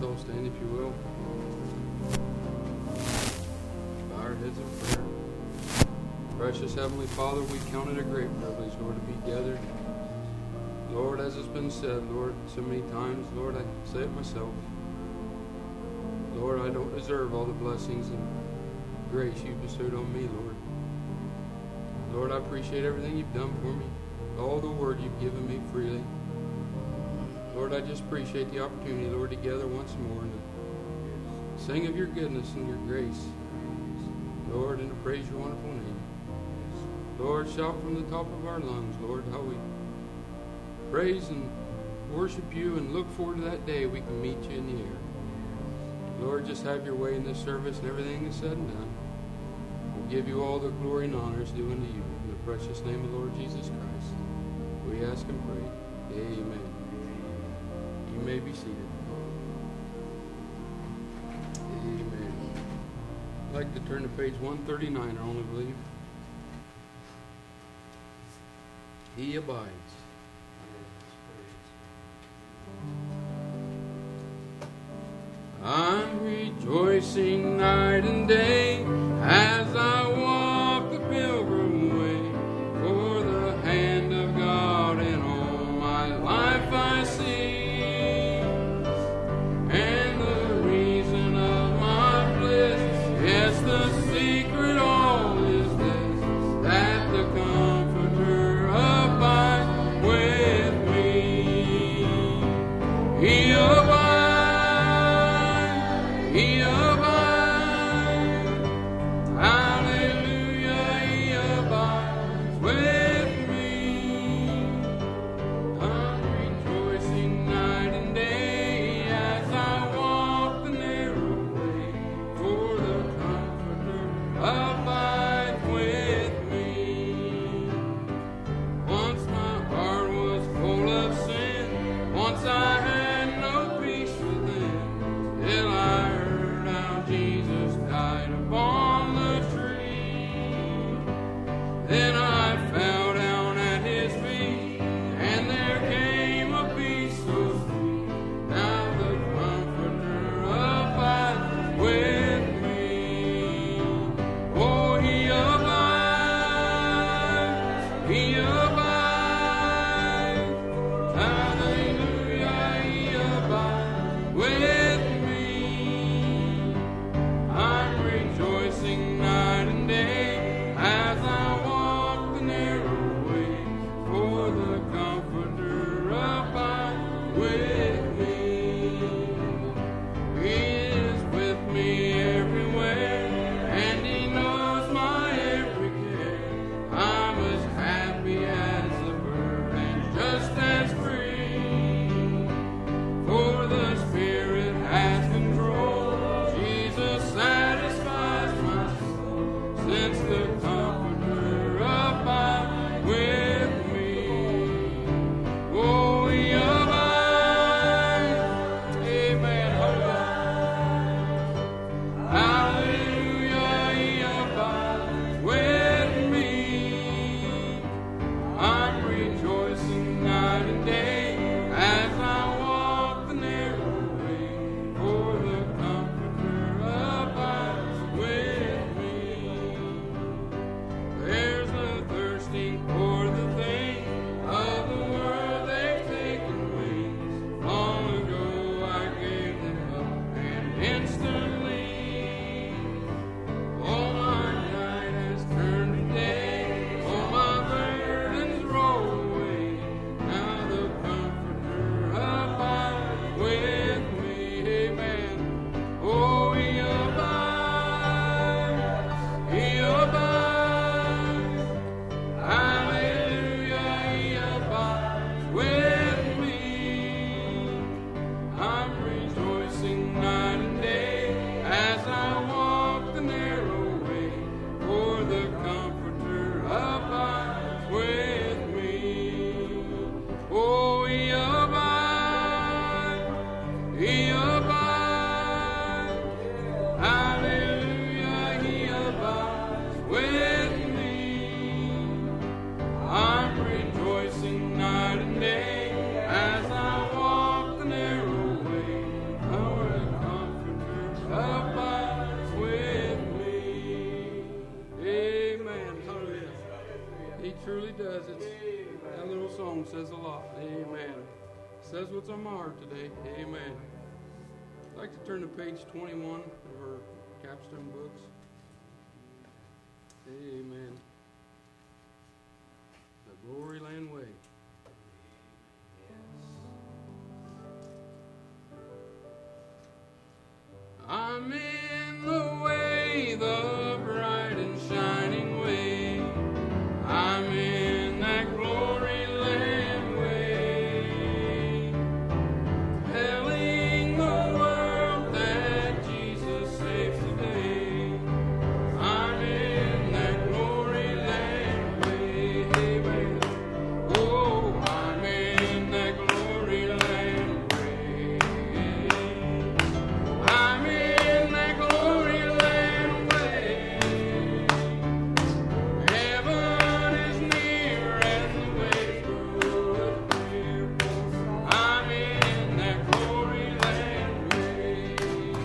all stand if you will. Bow our heads in prayer. Precious Heavenly Father, we count it a great privilege, Lord, to be gathered. Lord, as it's been said, Lord, so many times, Lord, I say it myself. Lord, I don't deserve all the blessings and grace you bestowed on me, Lord. Lord, I appreciate everything you've done for me, all the word you've given me freely. Lord, I just appreciate the opportunity, Lord, to gather once more and to sing of your goodness and your grace, Lord, and to praise your wonderful name. Lord, shout from the top of our lungs, Lord, how we praise and worship you and look forward to that day we can meet you in the air. Lord, just have your way in this service and everything is said and done. We'll give you all the glory and honors due unto you. In the precious name of the Lord Jesus Christ, we ask and pray. Amen. You may be seated. Amen. I'd like to turn to page 139, I only believe. He abides. I'm rejoicing night and day as I walk the pilgrim way, for the hand of God in all my life I see, and the reason of my bliss, yes, the secret all is this, that the Comforter abides with me. He abides. He abides, alone says a lot. Amen. Says what's on my heart today. Amen. I'd like to turn to page 21 of our capstone books. Amen. The Glory Land Way. I'm in the way, the bright and shining way. I'm in that glory land way, telling the world that Jesus saves today. I'm in that glory land way. Amen. Oh, I'm in that glory land way. I'm in that glory land way. Heaven is near and the way through it clear. I'm in that glory land way.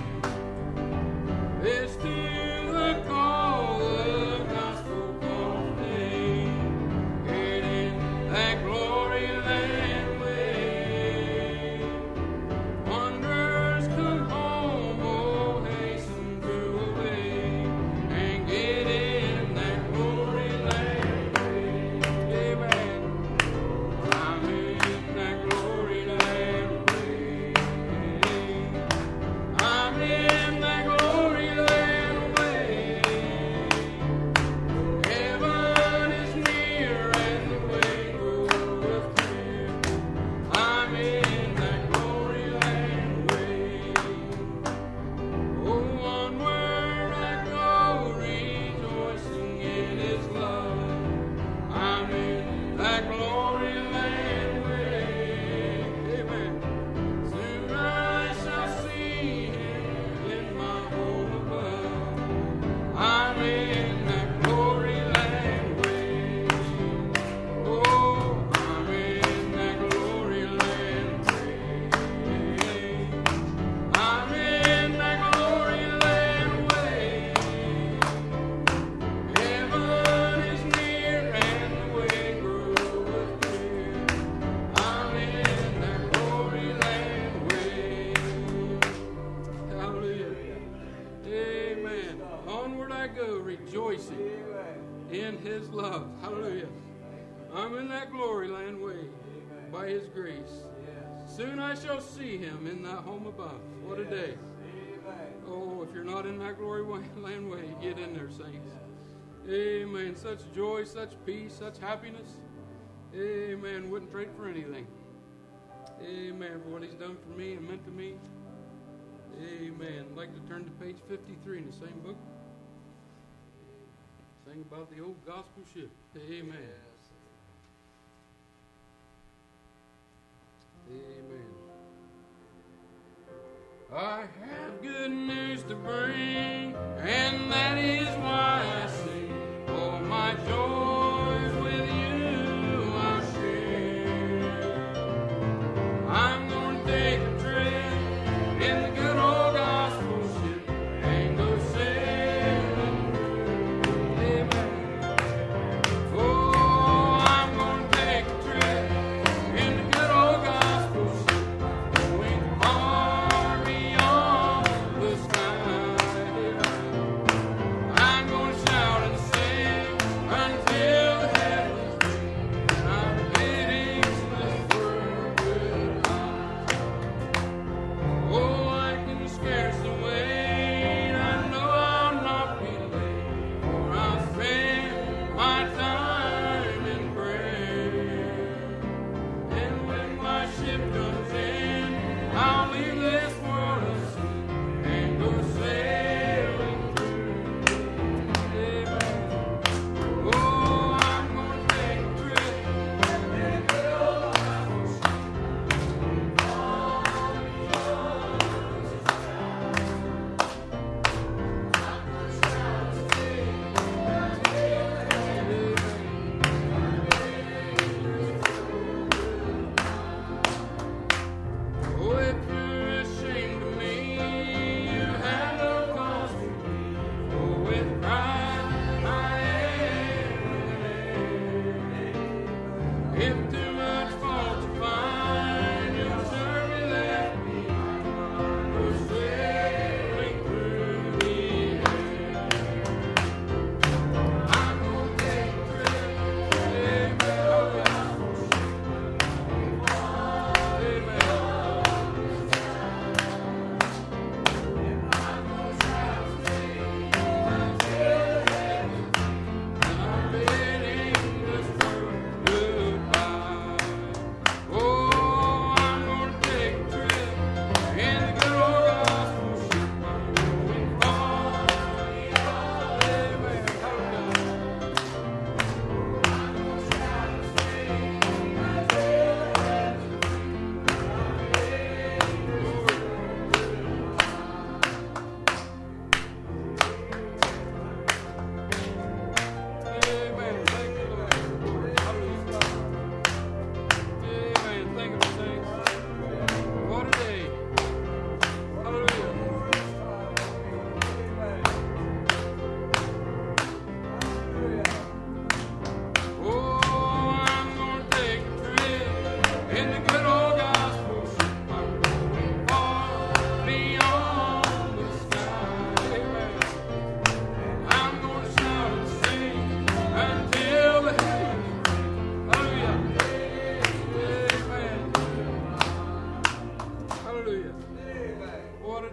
Listen to the call, the gospel call today. Get in that glory land way. Wanderers come home, oh hasten to obey, and get in that glory land way. Amen. I'm in that glory land way. I'm in that glory land way. Heaven is near and the way groweth clear. I'm in that glory land way. Oh, onward I go, rejoicing in His love. I'm in that glory land way. Amen. Soon I shall see Him in my home above. I'm in that glory land way. Oh, I'm in that glory land way. I'm in that glory land way. Heaven is near and the way groweth clear. I'm in that glory land way. Hallelujah. Amen. Onward I go, rejoicing in His love. Hallelujah. I'm in that glory land way by His grace. Soon I shall see Him in that home above. What a day. Oh, if you're not in that glory land way, get in there, saints. Amen. Such joy, such peace, such happiness. Amen. Wouldn't trade for anything. Amen. For what He's done for me and meant to me. Amen. I'd like to turn to page 53 in the same book. Sing about the old gospel ship. Amen. Amen. I have good news to bring, and that is why I sing. All my joys with you I share. I'm gonna take a trip in the good old gospel ship and go sailing through. Amen. Oh, I'm gonna take a trip in the good old gospel ship, going far beyond the sky. I'm gonna shout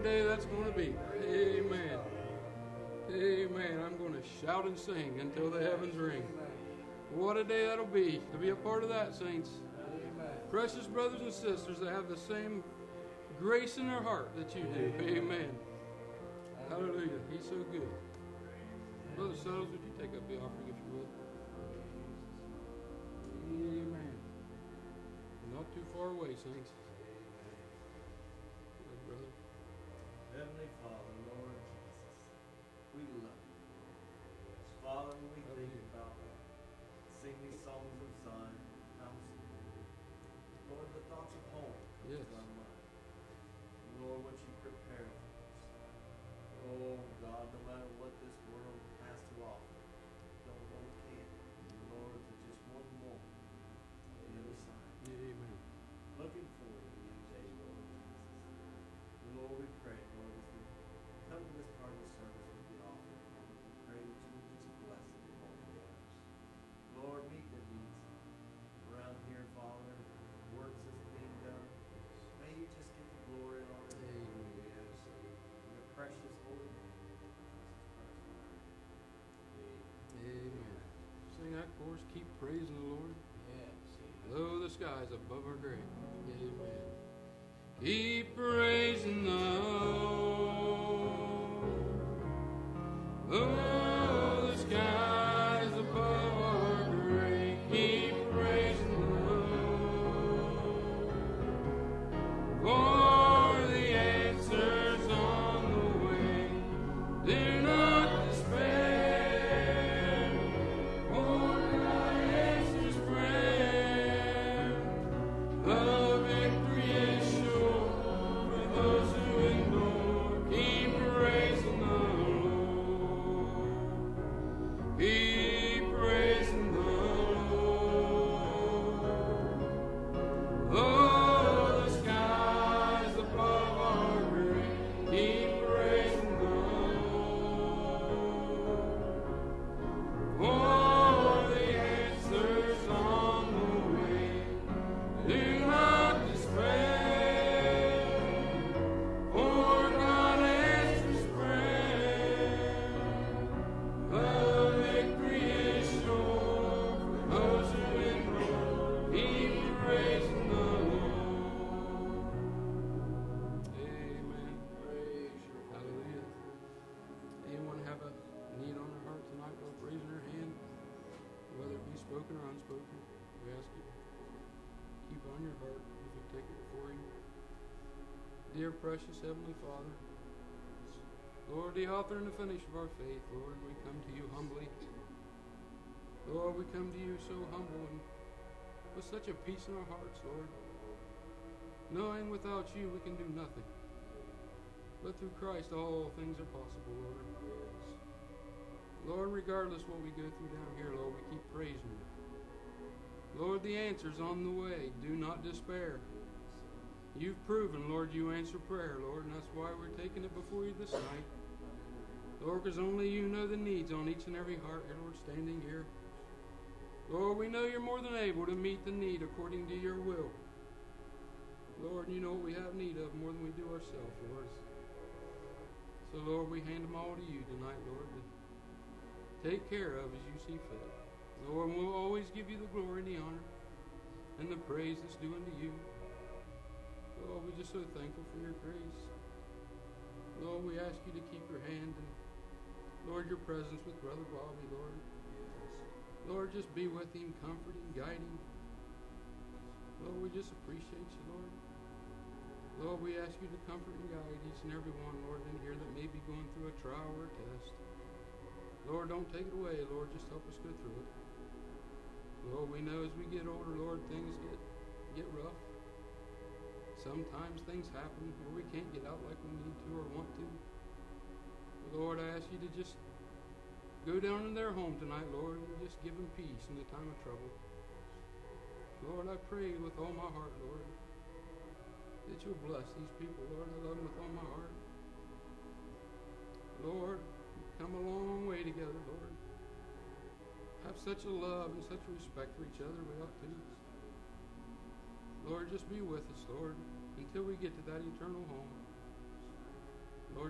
day that's going to be. Amen. Amen. I'm going to shout and sing until the heavens ring. What a day that'll be to be a part of that, saints. Precious brothers and sisters that have the same grace in their heart that you do. Amen. Hallelujah. He's so good. Brother Settles, would you take up the offering if you would? Amen. Not too far away, saints. Good, brother. Heavenly Father, Lord Jesus, we love you. Father, when we think about sing these songs of Zion, Lord, the thoughts of home come to our mind. Lord, what you prepare for us. Oh God, no matter what this world has to offer, don't hold a candle, Lord, to just one more on the other side. Amen. Looking forward to the day, Lord Jesus. Lord, we pray, Lord, as we come to this part of the service with the offering, Lord, we pray that you would just bless it among the others. Lord, meet the needs around here, Father. Works is being done. May you just get the glory and honor. Amen. In your precious holy name. Amen. Sing that chorus, keep praising the Lord. Yes. Though the skies above our grave. Amen. Keep praising the Lord. Though the skies above our grave. Keep praising the Lord. For the answer's on the way. Do not despair. For God answers prayer. The victory is sure for those who endure. Keep praising the Lord. Keep praising the Lord. Oh, the skies above our grave. Keep praising the Lord. For the answer's on the way. Do not despair. For God answers prayer. The victory is sure for those who endure. Keep praising the Lord. Amen. Praise your hallelujah. Anyone have a need on their heart tonight worth raising their hand? Whether it be spoken or unspoken, we ask you keep on your heart as we take it before you. Dear precious Heavenly Father, Lord, the author and the finisher of our faith, Lord, we come to you humbly. Lord, we come to you so humble and with such a peace in our hearts, Lord. Knowing without you we can do nothing. But through Christ all things are possible, Lord. Lord, regardless what we go through down here, Lord, we keep praising you. Lord, the answer's on the way. Do not despair. You've proven, Lord, you answer prayer, Lord, and that's why we're taking it before you this night. Lord, because only you know the needs on each and every heart here, Lord, standing here. Lord, we know you're more than able to meet the need according to your will. Lord, you know what we have need of more than we do ourselves, Lord. So, Lord, we hand them all to you tonight, Lord, to take care of as you see fit. Lord, we'll always give you the glory and the honor and the praise that's due unto you. Lord, we're just so thankful for your grace. Lord, we ask you to keep your hand and, Lord, your presence with Brother Bobby, Lord. Lord, just be with him, comfort him, guide him. Lord, we just appreciate you, Lord. Lord, we ask you to comfort and guide each and every one, Lord, in here that may be going through a trial or a test. Lord, don't take it away, Lord. Just help us go through it. Lord, we know as we get older, Lord, things get rough. Sometimes things happen where we can't get out like we need to or want to. Lord, I ask you to just go down in their home tonight, Lord, and just give them peace in the time of trouble. Lord, I pray with all my heart, Lord, that you'll bless these people, Lord. I love them with all my heart. Lord, we've come a long way together, Lord. Have such a love and such a respect for each other, we ought to. Lord, just be with us, Lord, until we get to that eternal home.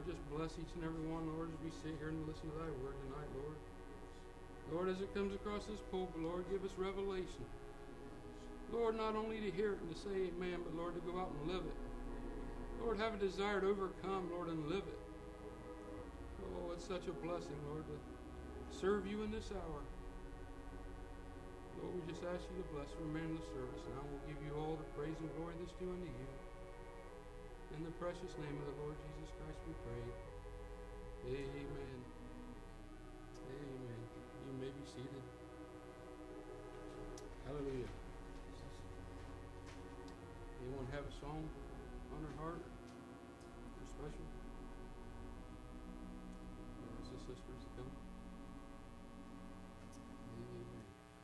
just bless each and every one, Lord, as we sit here and listen to thy word tonight, Lord. Lord, as it comes across this pulpit, Lord, give us revelation. Lord, not only to hear it and to say amen, but Lord, to go out and live it. Lord, have a desire to overcome, Lord, and live it. Oh, it's such a blessing, Lord, to serve you in this hour. Lord, we just ask you to bless the remainder of the service. Now we'll give you all the praise and glory that's due unto you. In the precious name of the Lord Jesus Christ we pray. Amen. Amen. You may be seated. Hallelujah. Anyone have a song on their heart? Or special? Brothers and sisters to come. Amen.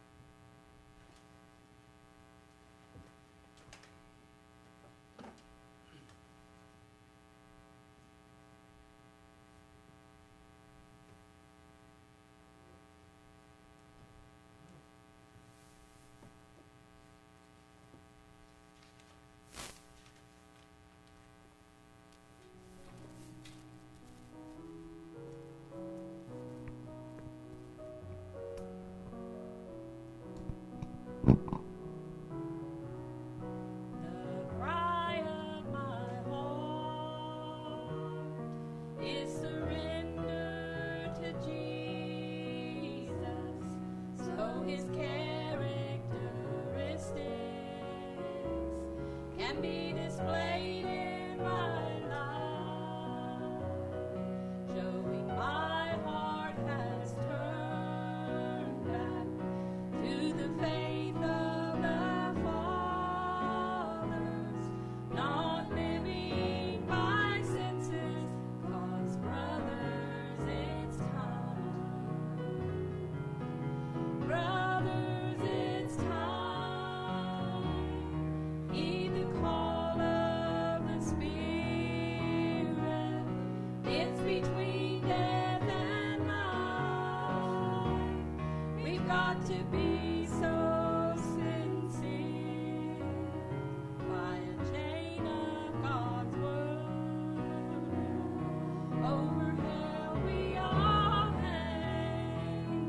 Be displayed in my life, showing my heart has turned back to the faith of the fathers, not living by senses, 'cause brothers, it's time. Brothers, it's time. Heed the call of the Spirit. It's between death and life. We've got to be so sincere by a chain of God's word. Over hell we all hang.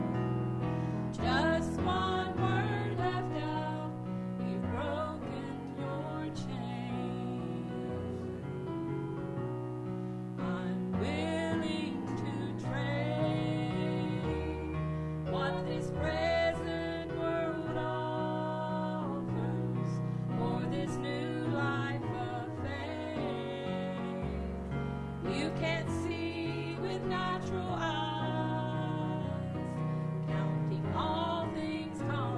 Just one word left out. You've broken your chains. I'm willing to trade what this present world offers for this new life of faith. You can't see with natural eyes, counting all things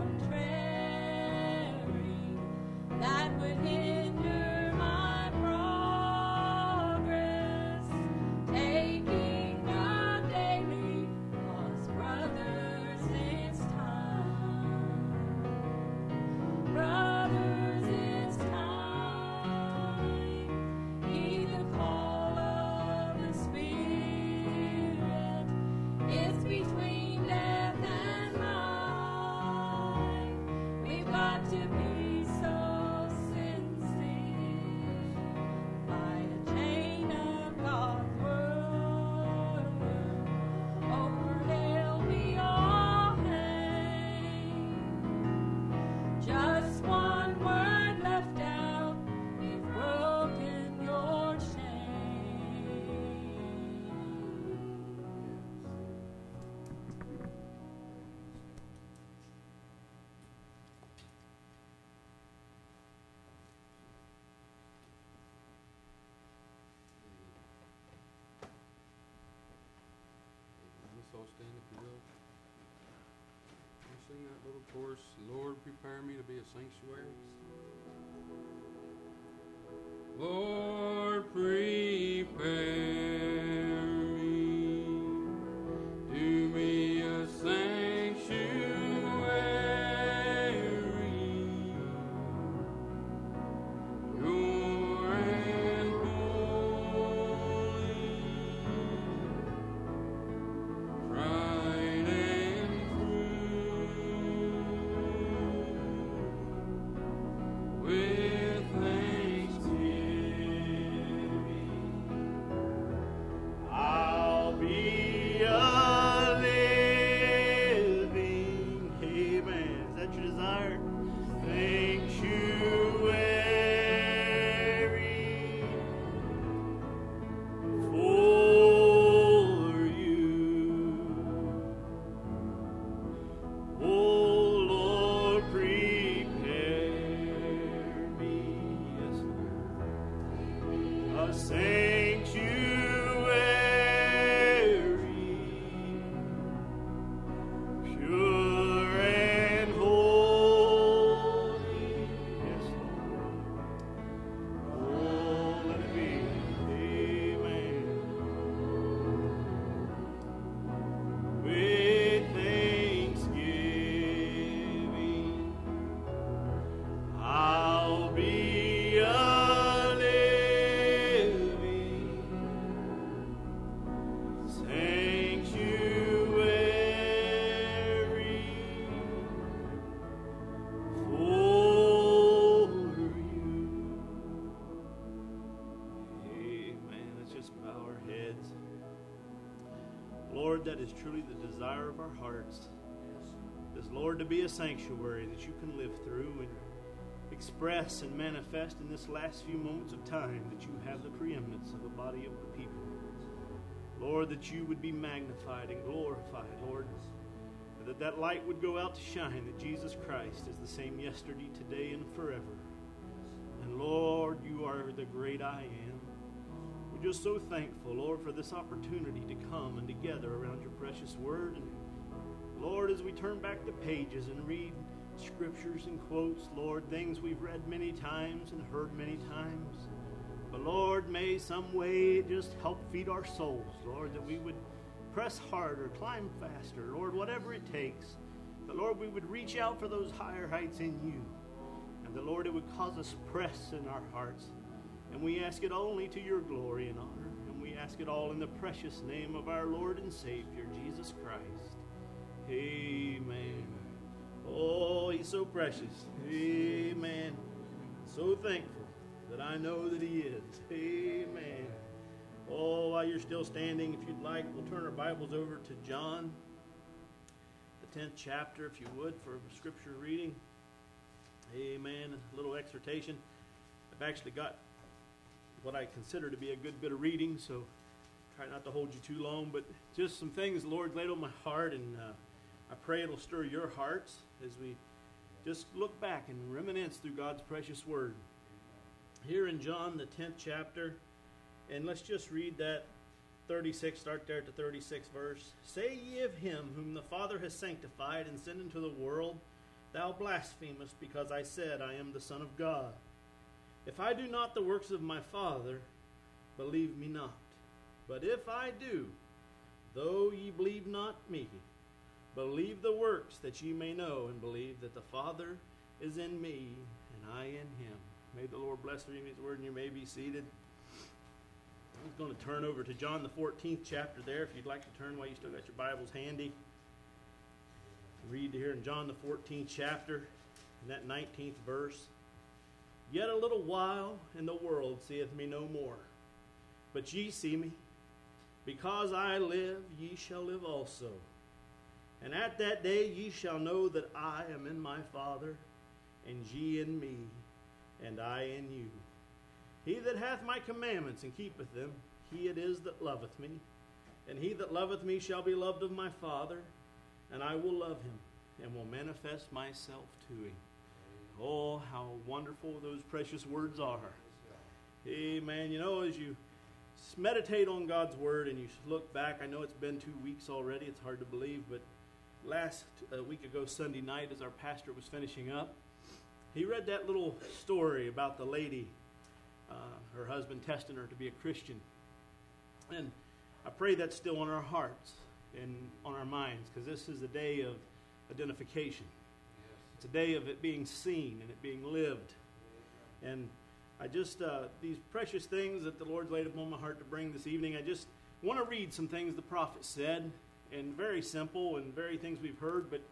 contrary that would hinder my progress, taking the daily, 'cause brothers, it's time. Brothers, it's time. Heed the call of the Spirit. It's between death and life. We've got to be so sincere by a chain of God's word. Over hell we all hang. Just one word left out. You've broken your chain. Let's all stand if you will. We'll sing that little chorus, Lord, prepare me to be a sanctuary. Lord, prepare me to be a sanctuary, pure and holy, tried and true, with thanksgiving. Lord, that is truly the desire of our hearts. Is, Lord, to be a sanctuary that you can live through and express and manifest in this last few moments of time, that you have the preeminence of a body of the people. Lord, that you would be magnified and glorified, Lord, that that light would go out to shine, that Jesus Christ is the same yesterday, today, and forever. And Lord, you are the great I am. We're just so thankful, Lord, for this opportunity to come and together around your precious word. And Lord, as we turn back the pages and read scriptures and quotes, Lord, things we've read many times and heard many times. But Lord, may some way just help feed our souls, Lord, that we would press harder, climb faster, Lord, whatever it takes. That, Lord, we would reach out for those higher heights in you. And that, Lord, it would cause us press in our hearts. And we ask it only to your glory and honor. And we ask it all in the precious name of our Lord and Savior, Jesus Christ. Amen. Oh, he's so precious. Amen. So thankful that I know that he is. Amen. Oh, while you're still standing, if you'd like, we'll turn our Bibles over to John, the 10th chapter, if you would, for scripture reading. Amen. A little exhortation. I've actually got what I consider to be a good bit of reading, so try not to hold you too long, but just some things the Lord laid on my heart, and I pray it'll stir your hearts as we just look back and reminisce through God's precious word. Here in John, the 10th chapter, and let's just read that 36, start there at the 36th verse. Say ye of him whom the Father has sanctified and sent into the world, thou blasphemest, because I said, I am the Son of God. If I do not the works of my Father, believe me not. But if I do, though ye believe not me, believe the works, that ye may know and believe that the Father is in me and I in him. May the Lord bless you in his word, and you may be seated. I'm going to turn over to John the 14th chapter there, if you'd like to turn while you still got your Bibles handy. Read here in John the 14th chapter, in that 19th verse. Yet a little while, and the world seeth me no more. But ye see me. Because I live, ye shall live also. And at that day ye shall know that I am in my Father, and ye in me, and I in you. He that hath my commandments and keepeth them, he it is that loveth me. And he that loveth me shall be loved of my Father, and I will love him, and will manifest myself to him. Oh, how wonderful those precious words are. Amen. You know, as you meditate on God's word and you look back, I know it's been 2 weeks already. It's hard to believe, but last week ago, Sunday night, as our pastor was finishing up, he read that little story about the lady, her husband testing her to be a Christian. And I pray that's still on our hearts and on our minds, because this is a day of identification. It's a day of it being seen and it being lived. And I just, these precious things that the Lord's laid upon my heart to bring this evening, I just want to read some things the prophet said, and very simple and very things we've heard, but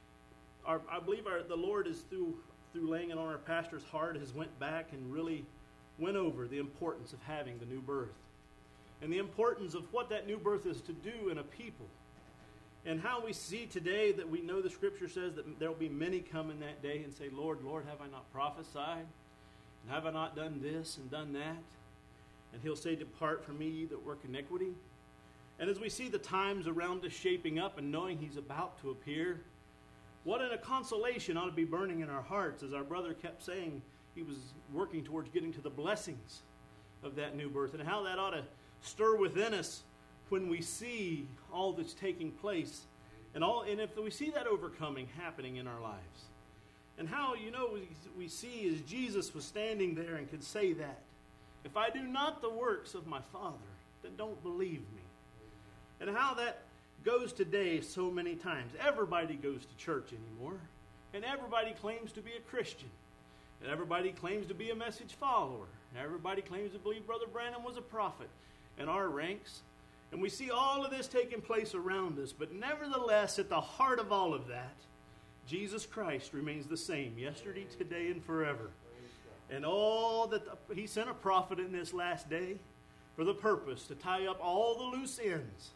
I believe the Lord is through laying it on our pastor's heart, has went back and really went over the importance of having the new birth and the importance of what that new birth is to do in a people, and how we see today that we know the scripture says that there will be many come in that day and say, Lord, Lord, have I not prophesied? And have I not done this and done that? And he'll say, depart from me, ye that work iniquity. And as we see the times around us shaping up and knowing he's about to appear, what a consolation ought to be burning in our hearts, as our brother kept saying he was working towards getting to the blessings of that new birth, and how that ought to stir within us when we see all that's taking place, and if we see that overcoming happening in our lives. And how, we see as Jesus was standing there and could say that, if I do not the works of my Father, then don't believe me. And how that goes today so many times. Everybody goes to church anymore, and everybody claims to be a Christian, and everybody claims to be a message follower, and everybody claims to believe Brother Branham was a prophet in our ranks. And we see all of this taking place around us, but nevertheless, at the heart of all of that, Jesus Christ remains the same, yesterday, today, and forever. And all that he sent a prophet in this last day for the purpose to tie up all the loose ends,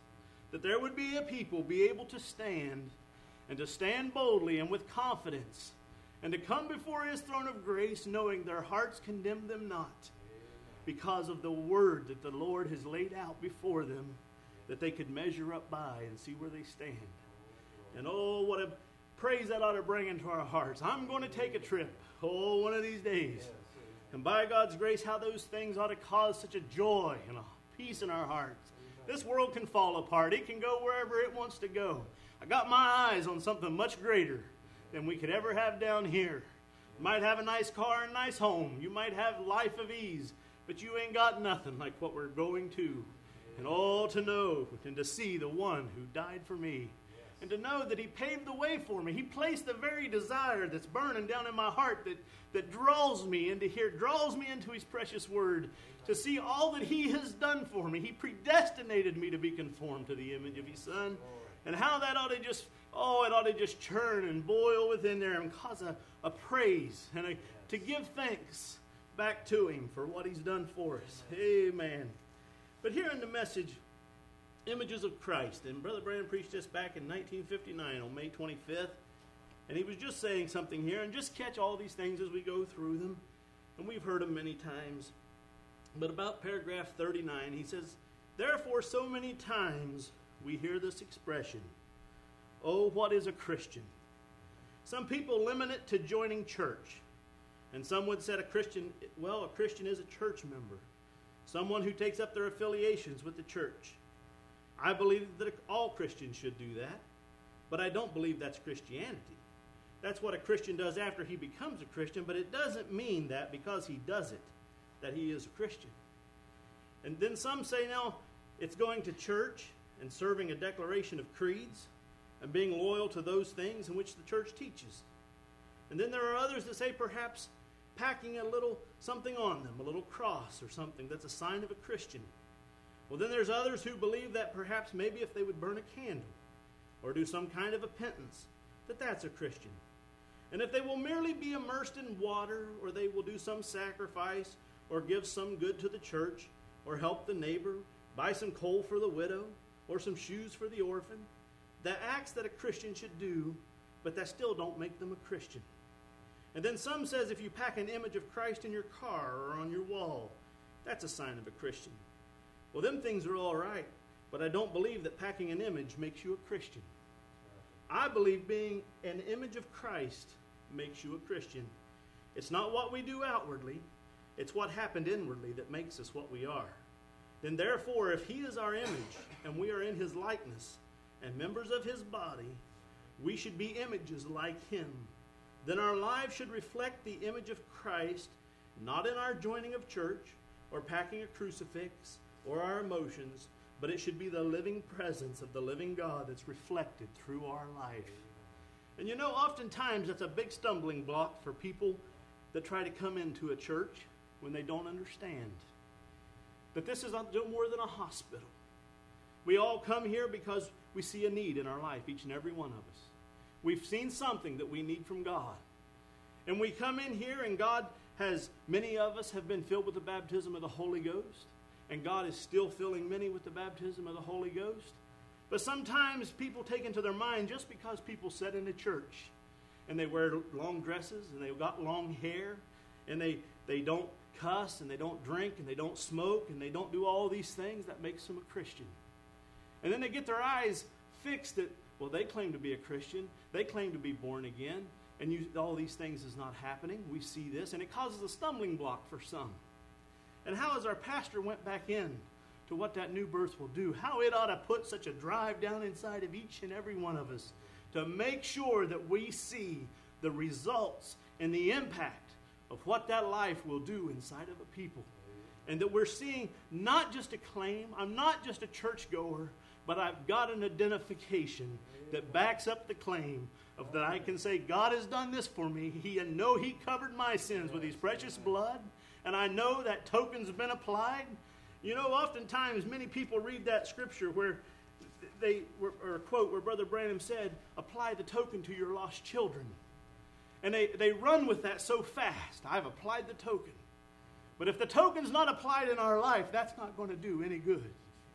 that there would be a people be able to stand, and to stand boldly and with confidence, and to come before his throne of grace, knowing their hearts condemn them not, because of the word that the Lord has laid out before them, that they could measure up by and see where they stand. And oh, what a praise that ought to bring into our hearts. I'm going to take a trip, one of these days. And by God's grace, how those things ought to cause such a joy and a peace in our hearts. This world can fall apart. It can go wherever it wants to go. I got my eyes on something much greater than we could ever have down here. You might have a nice car and a nice home. You might have life of ease, but you ain't got nothing like what we're going to. And all to know and to see the one who died for me. And to know that he paved the way for me. He placed the very desire that's burning down in my heart that draws me into here, draws me into his precious word, to see all that he has done for me. He predestinated me to be conformed to the image of his Son. And how that ought to just, it ought to just churn and boil within there and cause a praise and to give thanks back to him for what he's done for us. Amen. But here in the message, Images of Christ, and Brother Branham preached this back in 1959 on May 25th, and he was just saying something here, and just catch all these things as we go through them, and we've heard them many times. But about paragraph 39, he says, therefore so many times we hear this expression, oh, what is a Christian? Some people limit it to joining church, and some would say a Christian is a church member, someone who takes up their affiliations with the church. I believe that all Christians should do that, but I don't believe that's Christianity. That's what a Christian does after he becomes a Christian, but it doesn't mean that because he does it, that he is a Christian. And then some say, no, it's going to church and serving a declaration of creeds and being loyal to those things in which the church teaches. And then there are others that say perhaps packing a little something on them, a little cross or something that's a sign of a Christian. Well, then there's others who believe that perhaps maybe if they would burn a candle or do some kind of a penance, that's a Christian. And if they will merely be immersed in water, or they will do some sacrifice or give some good to the church or help the neighbor, buy some coal for the widow or some shoes for the orphan, the acts that a Christian should do, but that still don't make them a Christian. And then some says if you pack an image of Christ in your car or on your wall, that's a sign of a Christian. Well, them things are all right, but I don't believe that packing an image makes you a Christian. I believe being an image of Christ makes you a Christian. It's not what we do outwardly, it's what happened inwardly that makes us what we are. Then therefore, if he is our image, and we are in his likeness, and members of his body, we should be images like him. Then our lives should reflect the image of Christ, not in our joining of church, or packing a crucifix, or our emotions, but it should be the living presence of the living God that's reflected through our life. And you know, oftentimes that's a big stumbling block for people that try to come into a church when they don't understand that this is no more than a hospital. We all come here because we see a need in our life, each and every one of us. We've seen something that we need from God. And we come in here and many of us have been filled with the baptism of the Holy Ghost. And God is still filling many with the baptism of the Holy Ghost. But sometimes people take into their mind, just because people sit in a church and they wear long dresses and they've got long hair and they don't cuss and they don't drink and they don't smoke and they don't do all these things, that makes them a Christian. And then they get their eyes fixed that, well, they claim to be a Christian, they claim to be born again, and all these things is not happening. We see this, and it causes a stumbling block for some. And how, as our pastor went back in to what that new birth will do, how it ought to put such a drive down inside of each and every one of us to make sure that we see the results and the impact of what that life will do inside of a people. And that we're seeing not just a claim, I'm not just a churchgoer, but I've got an identification that backs up the claim of that I can say, God has done this for me. I know He covered my sins with His precious blood. And I know that token's been applied. You know, oftentimes many people read that scripture where or a quote where Brother Branham said, apply the token to your lost children. And they run with that so fast. I've applied the token. But if the token's not applied in our life, that's not going to do any good.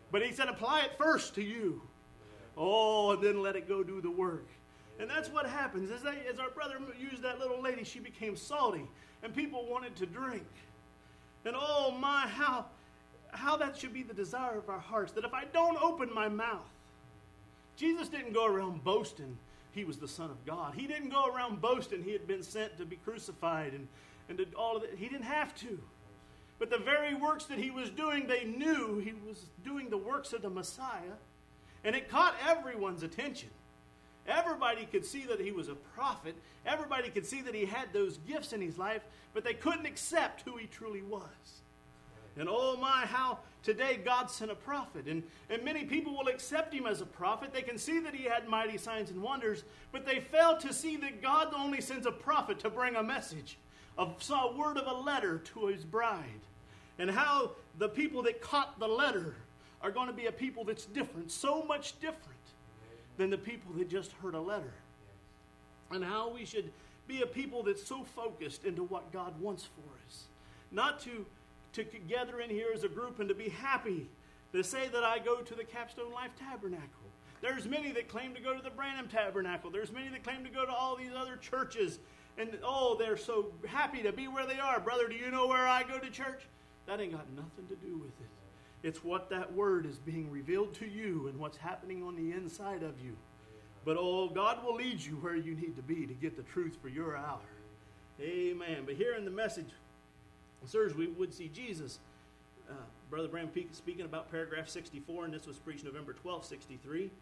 But he said, apply it first to you. Oh, and then let it go do the work. And that's what happens. As our brother used that little lady, she became salty. And people wanted to drink. And oh my, how that should be the desire of our hearts. That if I don't open my mouth. Jesus didn't go around boasting he was the Son of God. He didn't go around boasting he had been sent to be crucified and did all of it. He didn't have to. But the very works that he was doing, they knew he was doing the works of the Messiah. And it caught everyone's attention. Everybody could see that he was a prophet. Everybody could see that he had those gifts in his life, but they couldn't accept who he truly was. And oh my, how today God sent a prophet. And many people will accept him as a prophet. They can see that he had mighty signs and wonders, but they fail to see that God only sends a prophet to bring a message, a word of a letter to his bride. And how the people that caught the letter are going to be a people that's different, so much different than the people that just heard a letter. And how we should be a people that's so focused into what God wants for us. Not to gather in here as a group and to be happy to say that I go to the Capstone Life Tabernacle. There's many that claim to go to the Branham Tabernacle. There's many that claim to go to all these other churches. And oh, they're so happy to be where they are. Brother, do you know where I go to church? That ain't got nothing to do with it. It's what that word is being revealed to you and what's happening on the inside of you. But oh, God will lead you where you need to be to get the truth for your hour. Amen. But here in the message, sirs, we would see Jesus. Brother Branham speaking about paragraph 64, and this was preached November 12, 63.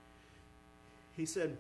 He said,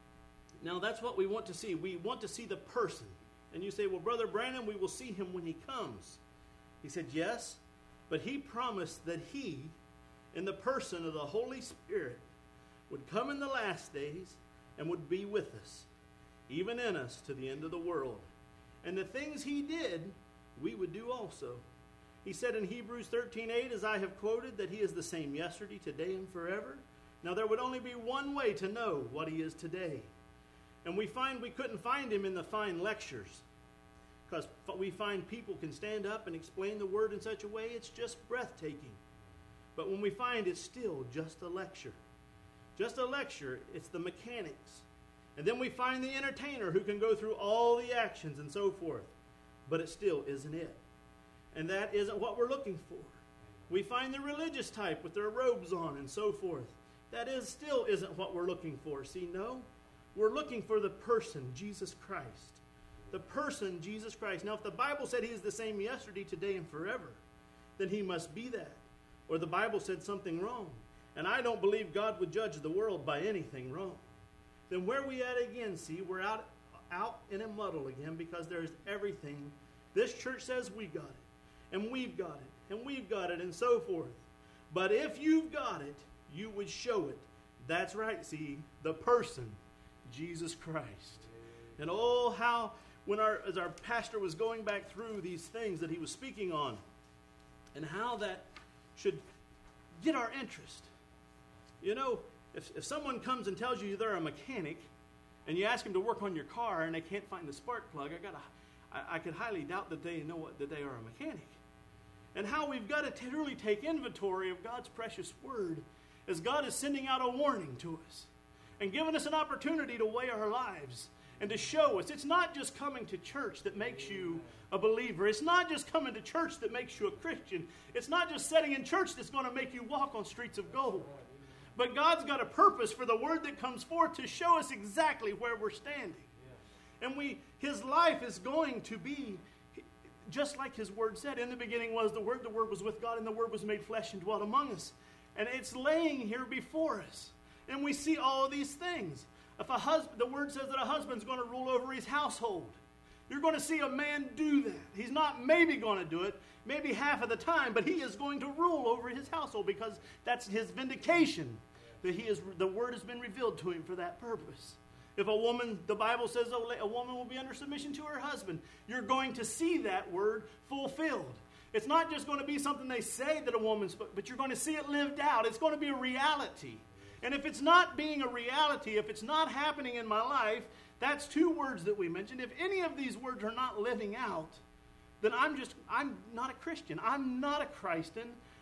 now that's what we want to see. We want to see the person. And you say, well, Brother Branham, we will see him when he comes. He said, yes, but he promised that he, in the person of the Holy Spirit, would come in the last days and would be with us, even in us, to the end of the world. And the things he did, we would do also. He said in Hebrews 13:8, as I have quoted, that he is the same yesterday, today, and forever. Now there would only be one way to know what he is today. And we couldn't find him in the fine lectures. Because we find people can stand up and explain the word in such a way, it's just breathtaking. But when we find it's still just a lecture. Just a lecture, it's the mechanics. And then we find the entertainer who can go through all the actions and so forth. But it still isn't it. And that isn't what we're looking for. We find the religious type with their robes on and so forth. That still isn't what we're looking for. See, no, we're looking for the person, Jesus Christ. The person, Jesus Christ. Now, if the Bible said he is the same yesterday, today, and forever, then he must be that. Or the Bible said something wrong. And I don't believe God would judge the world by anything wrong. Then where we at again? See, we're out in a muddle again because there's everything. This church says we got it, and we've got it, and we've got it, and so forth. But if you've got it, you would show it. That's right, see, the person, Jesus Christ. And oh, how, as our pastor was going back through these things that he was speaking on, and how that should get our interest. You know, if someone comes and tells you they're a mechanic, and you ask them to work on your car and they can't find the spark plug, I could highly doubt that they know that they are a mechanic. And how we've got to truly take inventory of God's precious word as God is sending out a warning to us and giving us an opportunity to weigh our lives and to show us. It's not just coming to church that makes you a believer. It's not just coming to church that makes you a Christian. It's not just sitting in church that's going to make you walk on streets of gold. But God's got a purpose for the word that comes forth to show us exactly where we're standing. And his life is going to be just like his word said. In the beginning was the Word was with God, and the Word was made flesh and dwelt among us. And it's laying here before us. And we see all of these things. The word says that a husband's going to rule over his household. You're going to see a man do that. He's not maybe going to do it, maybe half of the time, but he is going to rule over his household because that's his vindication, that the word has been revealed to him for that purpose. If a woman, the Bible says a woman will be under submission to her husband, you're going to see that word fulfilled. It's not just going to be something they say that a woman's, but you're going to see it lived out. It's going to be a reality. And if it's not being a reality, if it's not happening in my life, that's two words that we mentioned. If any of these words are not living out, then I'm not a Christian. I'm not a Christian,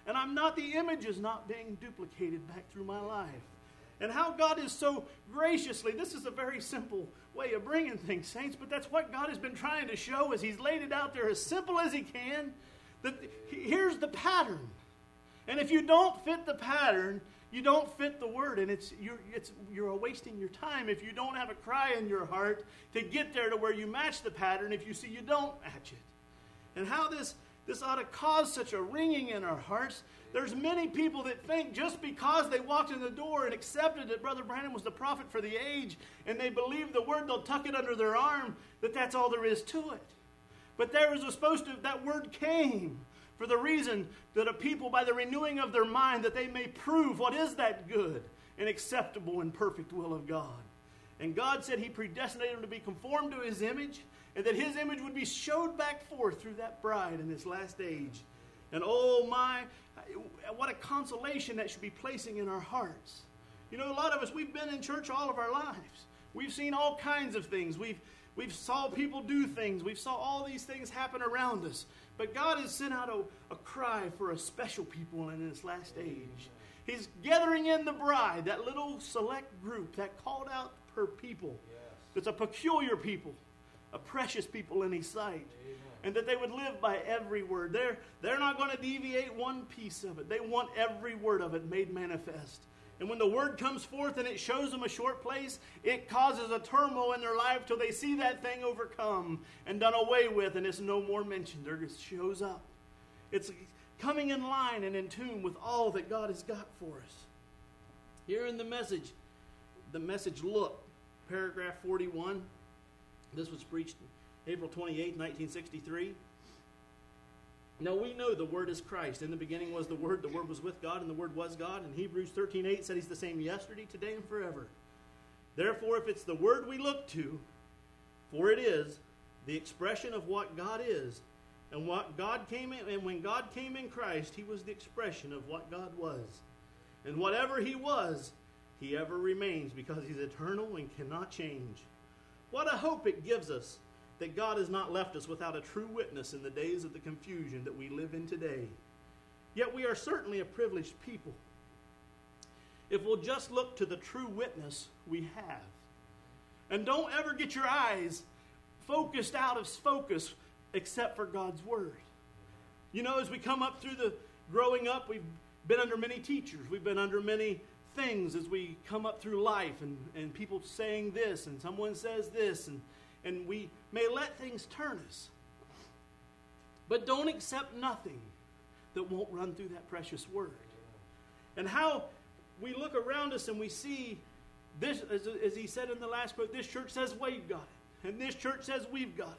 And the image is not being duplicated back through my life. And how God is so graciously, this is a very simple way of bringing things, saints, but that's what God has been trying to show as He's laid it out there as simple as He can. That here's the pattern. And if you don't fit the pattern, you don't fit the Word, and you're wasting your time if you don't have a cry in your heart to get there to where you match the pattern if you see you don't match it. And how this ought to cause such a ringing in our hearts. There's many people that think just because they walked in the door and accepted that Brother Branham was the prophet for the age, and they believe the Word, they'll tuck it under their arm, that's all there is to it. But that Word came for the reason that a people, by the renewing of their mind, that they may prove what is that good and acceptable and perfect will of God. And God said He predestinated them to be conformed to His image, and that His image would be showed back forth through that bride in this last age. And oh my, what a consolation that should be placing in our hearts. You know, a lot of us, we've been in church all of our lives. We've seen all kinds of things. We've saw people do things. We've saw all these things happen around us. But God has sent out a cry for a special people in this last age. He's gathering in the bride, that little select group, that called out per people. It's a peculiar people, a precious people in His sight. Amen. And that they would live by every word. They're not going to deviate one piece of it. They want every word of it made manifest. And when the Word comes forth and it shows them a short place, it causes a turmoil in their life till they see that thing overcome and done away with, and it's no more mentioned. It just shows up. It's coming in line and in tune with all that God has got for us. Here in the message Look, paragraph 41. This was preached April 28, 1963. Now we know the Word is Christ. In the beginning was the Word was with God, and the Word was God. And Hebrews 13:8 said He's the same yesterday, today, and forever. Therefore, if it's the Word we look to, for it is the expression of what God is, and what God came in, and when God came in Christ, He was the expression of what God was. And whatever He was, He ever remains, because He's eternal and cannot change. What a hope it gives us that God has not left us without a true witness in the days of the confusion that we live in today. Yet we are certainly a privileged people if we'll just look to the true witness we have. And don't ever get your eyes focused out of focus except for God's Word. You know, as we come up through growing up, we've been under many teachers. We've been under many things as we come up through life, and people saying this, and someone says this, and we may let things turn us. But don't accept nothing that won't run through that precious Word. And how we look around us and we see this, as he said in the last quote, this church says we've got it, and this church says we've got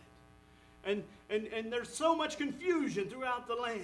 it. And there's so much confusion throughout the land.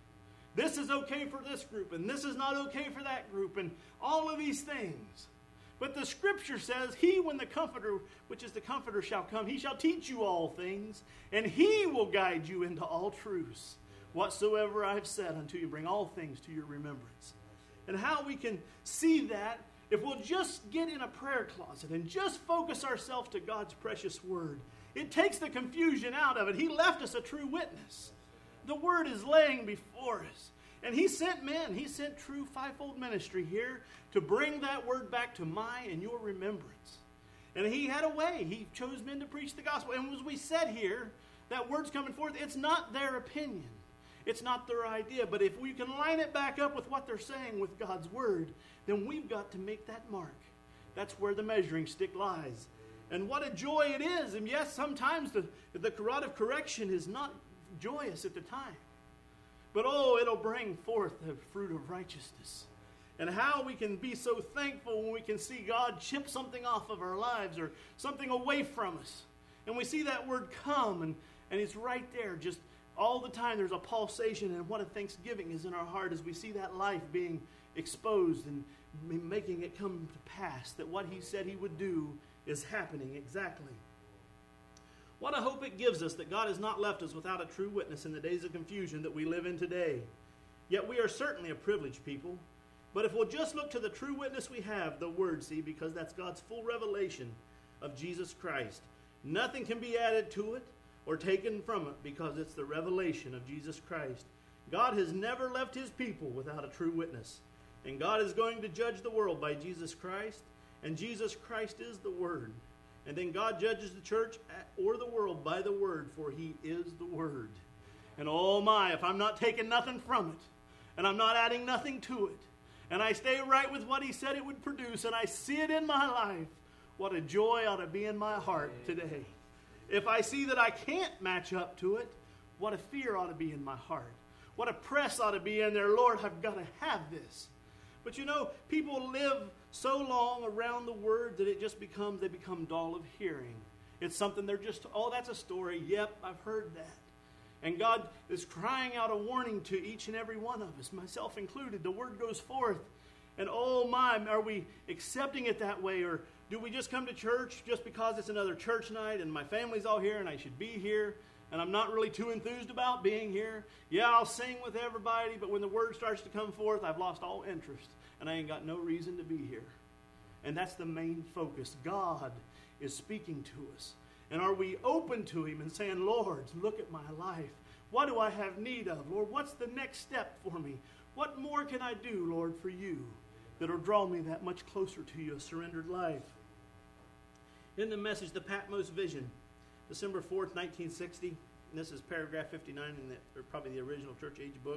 This is okay for this group, and this is not okay for that group, and all of these things. But the Scripture says, He, when the Comforter, which is the Comforter, shall come, He shall teach you all things, and He will guide you into all truths. Whatsoever I have said unto you, bring all things to your remembrance. And how we can see that if we'll just get in a prayer closet and just focus ourselves to God's precious Word. It takes the confusion out of it. He left us a true witness. The Word is laying before us. And He sent men. He sent true fivefold ministry here to bring that Word back to my and your remembrance. And He had a way. He chose men to preach the gospel. And as we said here, that Word's coming forth. It's not their opinion. It's not their idea. But if we can line it back up with what they're saying with God's Word, then we've got to make that mark. That's where the measuring stick lies. And what a joy it is. And yes, sometimes the rod of correction is not joyous at the time. But oh, it'll bring forth the fruit of righteousness. And how we can be so thankful when we can see God chip something off of our lives or something away from us. And we see that Word come, and it's right there. Just all the time there's a pulsation, and what a thanksgiving is in our heart as we see that life being exposed and making it come to pass, that what He said He would do is happening exactly. What a hope it gives us that God has not left us without a true witness in the days of confusion that we live in today. Yet we are certainly a privileged people. But if we'll just look to the true witness we have, the Word, see, because that's God's full revelation of Jesus Christ. Nothing can be added to it or taken from it because it's the revelation of Jesus Christ. God has never left his people without a true witness. And God is going to judge the world by Jesus Christ. And Jesus Christ is the Word. And then God judges the church or the world by the Word, for he is the Word. And oh my, if I'm not taking nothing from it, and I'm not adding nothing to it, and I stay right with what he said it would produce, and I see it in my life, what a joy ought to be in my heart today. If I see that I can't match up to it, what a fear ought to be in my heart. What a press ought to be in there. Lord, I've got to have this. But you know, people live so long around the Word that they become dull of hearing. It's something they're just, oh, that's a story. Yep, I've heard that. And God is crying out a warning to each and every one of us, myself included. The Word goes forth. And oh my, are we accepting it that way? Or do we just come to church just because it's another church night and my family's all here and I should be here? And I'm not really too enthused about being here. Yeah, I'll sing with everybody, but when the Word starts to come forth, I've lost all interest. And I ain't got no reason to be here. And that's the main focus. God is speaking to us. And are we open to him and saying, Lord, look at my life. What do I have need of? Lord, what's the next step for me? What more can I do, Lord, for you that will draw me that much closer to you, a surrendered life? In the message, The Patmos Vision, December 4th, 1960, and this is paragraph 59 in probably the original church age book.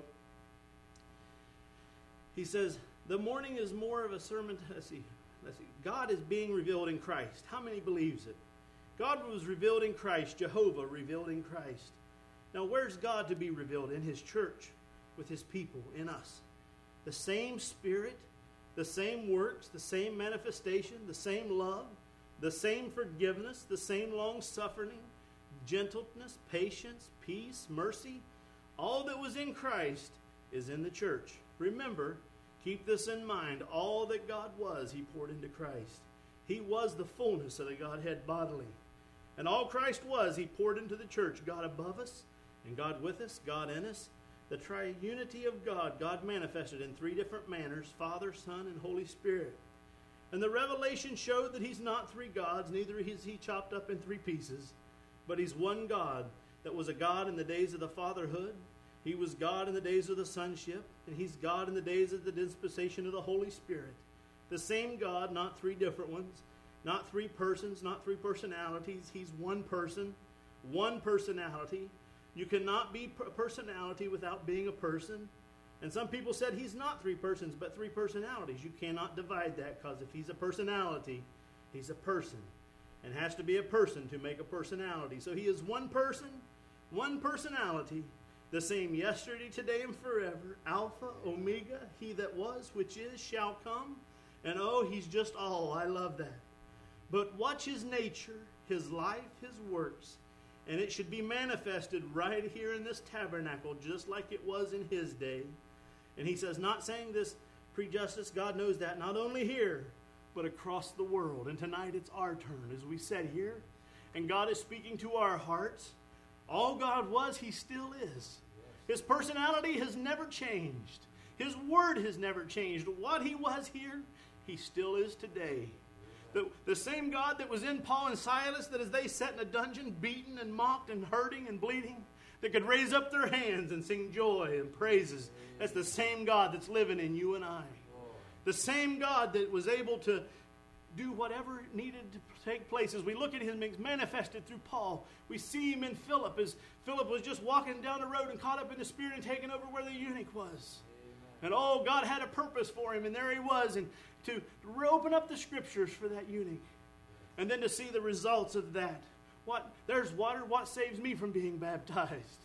He says, the morning is more of a sermon. Let's see. God is being revealed in Christ. How many believes it? God was revealed in Christ. Jehovah revealed in Christ. Now, where's God to be revealed? In his church, with his people, in us. The same Spirit, the same works, the same manifestation, the same love, the same forgiveness, the same long-suffering, gentleness, patience, peace, mercy. All that was in Christ is in the church. Remember, keep this in mind. All that God was, he poured into Christ. He was the fullness of the Godhead bodily. And all Christ was, he poured into the church. God above us, and God with us, God in us. The triunity of God, God manifested in three different manners, Father, Son, and Holy Spirit. And the revelation showed that he's not three gods, neither is he chopped up in three pieces, but he's one God that was a God in the days of the fatherhood. He was God in the days of the sonship, and he's God in the days of the dispensation of the Holy Spirit. The same God, not three different ones, not three persons, not three personalities. He's one person, one personality. You cannot be a personality without being a person. And some people said he's not three persons, but three personalities. You cannot divide that, because if he's a personality, he's a person. And has to be a person to make a personality. So he is one person, one personality, the same yesterday, today, and forever. Alpha, Omega, he that was, which is, shall come. And oh, he's just all. I love that. But watch his nature, his life, his works. And it should be manifested right here in this tabernacle, just like it was in his day. And he says, not saying this prejustice, God knows that, not only here, but across the world. And tonight it's our turn, as we said here. And God is speaking to our hearts. All God was, he still is. His personality has never changed. His word has never changed. What he was here, he still is today. The same God that was in Paul and Silas, that as they sat in a dungeon, beaten and mocked and hurting and bleeding, that could raise up their hands and sing joy and praises. That's the same God that's living in you and I. The same God that was able to do whatever needed to take place. As we look at him manifested through Paul, we see him in Philip, as Philip was just walking down the road and caught up in the Spirit and taking over where the eunuch was. And oh, God had a purpose for him, and there he was, and to open up the scriptures for that eunuch. And then to see the results of that. There's water, what saves me from being baptized?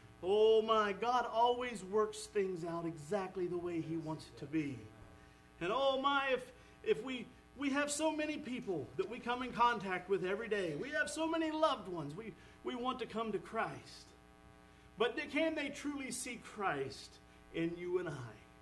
Oh my, God always works things out exactly the way he wants it to be. And oh my, if we have so many people that we come in contact with every day. We have so many loved ones. We want to come to Christ. But can they truly see Christ in you and I?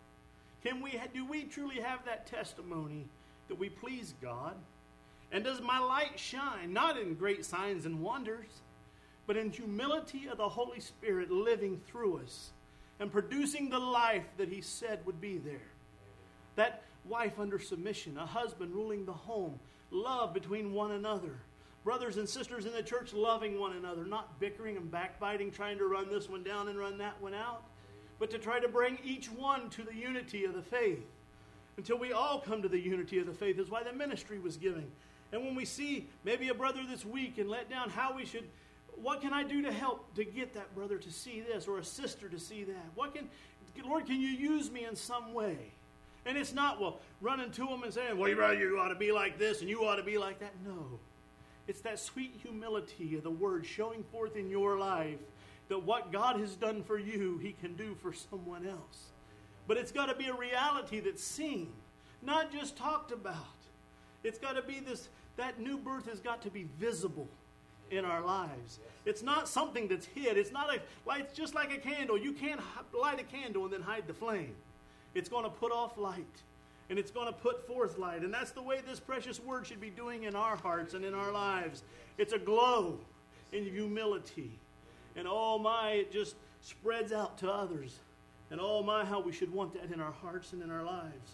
Do we truly have that testimony that we please God? And does my light shine, not in great signs and wonders, but in humility of the Holy Spirit living through us and producing the life that he said would be there? That wife under submission, a husband ruling the home, love between one another, brothers and sisters in the church loving one another, not bickering and backbiting, trying to run this one down and run that one out, but to try to bring each one to the unity of the faith. Until we all come to the unity of the faith is why the ministry was given. And when we see maybe a brother that's weak and let down, what can I do to help to get that brother to see this, or a sister to see that? Lord, can you use me in some way? And it's not, running to them and saying, brother, you ought to be like this and you ought to be like that. No. It's that sweet humility of the word showing forth in your life that what God has done for you, he can do for someone else. But it's got to be a reality that's seen, not just talked about. It's got to be that new birth has got to be visible in our lives. It's not something that's hid. It's just like a candle. You can't light a candle and then hide the flame. It's going to put off light, and it's going to put forth light. And that's the way this precious word should be doing in our hearts and in our lives. It's a glow in humility. And oh my, it just spreads out to others. And oh my, how we should want that in our hearts and in our lives.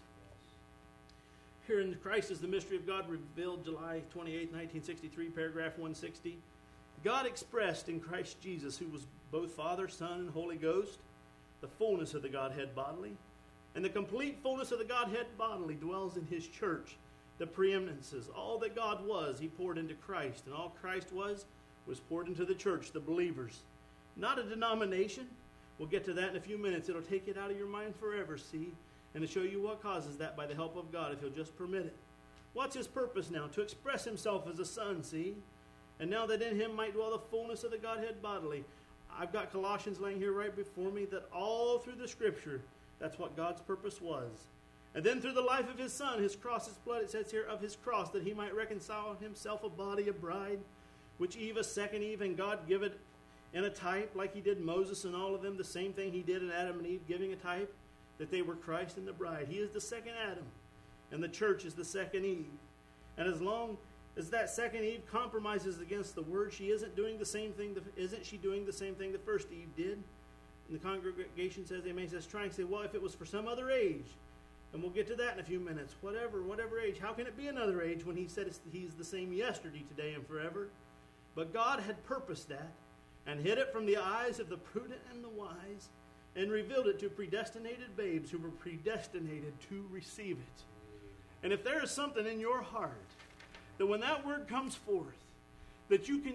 Here in Christ is the mystery of God revealed, July 28, 1963, paragraph 160. God expressed in Christ Jesus, who was both Father, Son, and Holy Ghost, the fullness of the Godhead bodily. And the complete fullness of the Godhead bodily dwells in his church. The preeminences, all that God was, he poured into Christ. And all Christ was poured into the church, the believers. Not a denomination. We'll get to that in a few minutes. It'll take it out of your mind forever, see? And to show you what causes that by the help of God, if he'll just permit it. What's his purpose now? To express himself as a son, see? And now that in him might dwell the fullness of the Godhead bodily. I've got Colossians laying here right before me, that all through the Scripture, that's what God's purpose was. And then through the life of his Son, his cross, his blood, it says here, of his cross, that he might reconcile himself a body, a bride, which Eve, a second Eve, and God give it in a type, like he did Moses and all of them, the same thing he did in Adam and Eve, giving a type, that they were Christ and the bride. He is the second Adam, and the church is the second Eve. And as long as that second Eve compromises against the word, isn't she doing the same thing the first Eve did? And the congregation says, amen, says, trying to say, if it was for some other age, and we'll get to that in a few minutes, whatever age, how can it be another age when he said he's the same yesterday, today, and forever? But God had purposed that, and hid it from the eyes of the prudent and the wise, and revealed it to predestinated babes who were predestinated to receive it. And if there is something in your heart, that when that word comes forth, that you can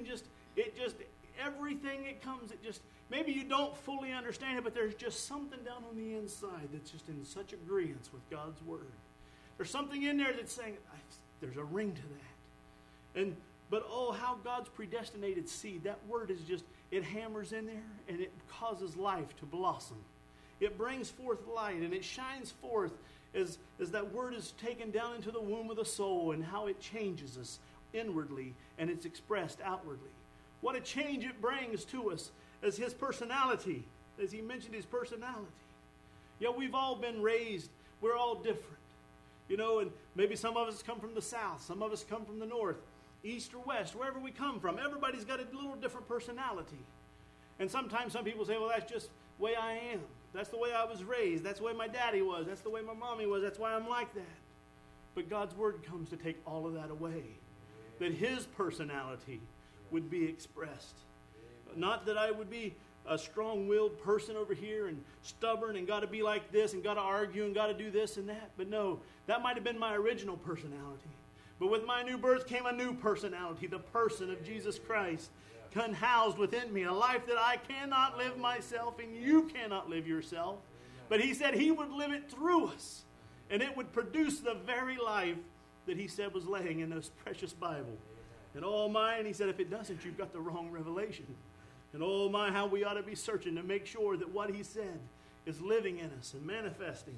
everything it comes, maybe you don't fully understand it, but there's just something down on the inside that's just in such agreement with God's word. There's something in there that's saying, there's a ring to that. But how God's predestinated seed, that word is it hammers in there and it causes life to blossom. It brings forth light and it shines forth as that word is taken down into the womb of the soul, and how it changes us inwardly and it's expressed outwardly. What a change it brings to us as his personality, as he mentioned his personality. We've all been raised, we're all different. And maybe some of us come from the south, some of us come from the north, east or west, wherever we come from. Everybody's got a little different personality. And sometimes some people say, that's just the way I am. That's the way I was raised. That's the way my daddy was. That's the way my mommy was. That's why I'm like that. But God's word comes to take all of that away. That his personality would be expressed. Not that I would be a strong-willed person over here and stubborn and got to be like this and got to argue and got to do this and that. But no, that might have been my original personality. But with my new birth came a new personality, the person of Jesus Christ, housed within me, a life that I cannot live myself and you cannot live yourself. But he said he would live it through us, and it would produce the very life that he said was laying in this precious Bible. And oh my, and he said, if it doesn't, you've got the wrong revelation. And oh my, how we ought to be searching to make sure that what he said is living in us and manifesting.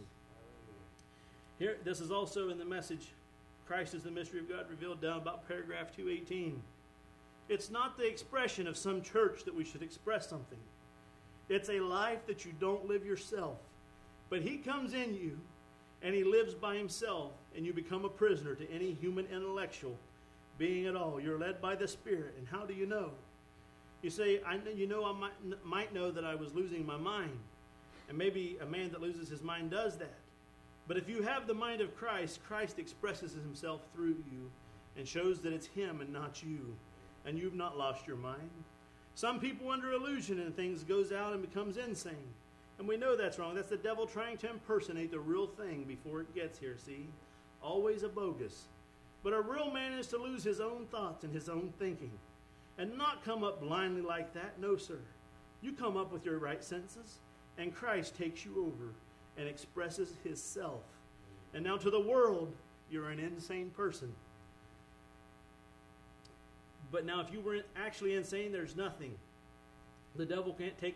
Here, this is also in the message, Christ is the mystery of God revealed, down about paragraph 218. It's not the expression of some church that we should express something. It's a life that you don't live yourself. But he comes in you, and he lives by himself, and you become a prisoner to any human intellectual being at all. You're led by the Spirit. And how do you know? You say, I might know that I was losing my mind. And maybe a man that loses his mind does that. But if you have the mind of Christ, Christ expresses himself through you and shows that it's him and not you. And you've not lost your mind. Some people under illusion and things goes out and becomes insane. And we know that's wrong. That's the devil trying to impersonate the real thing before it gets here, see? Always a bogus. But a real man is to lose his own thoughts and his own thinking and not come up blindly like that. No, sir. You come up with your right senses, and Christ takes you over and expresses his self. And now to the world, you're an insane person. But now if you were actually insane, there's nothing. The devil can't take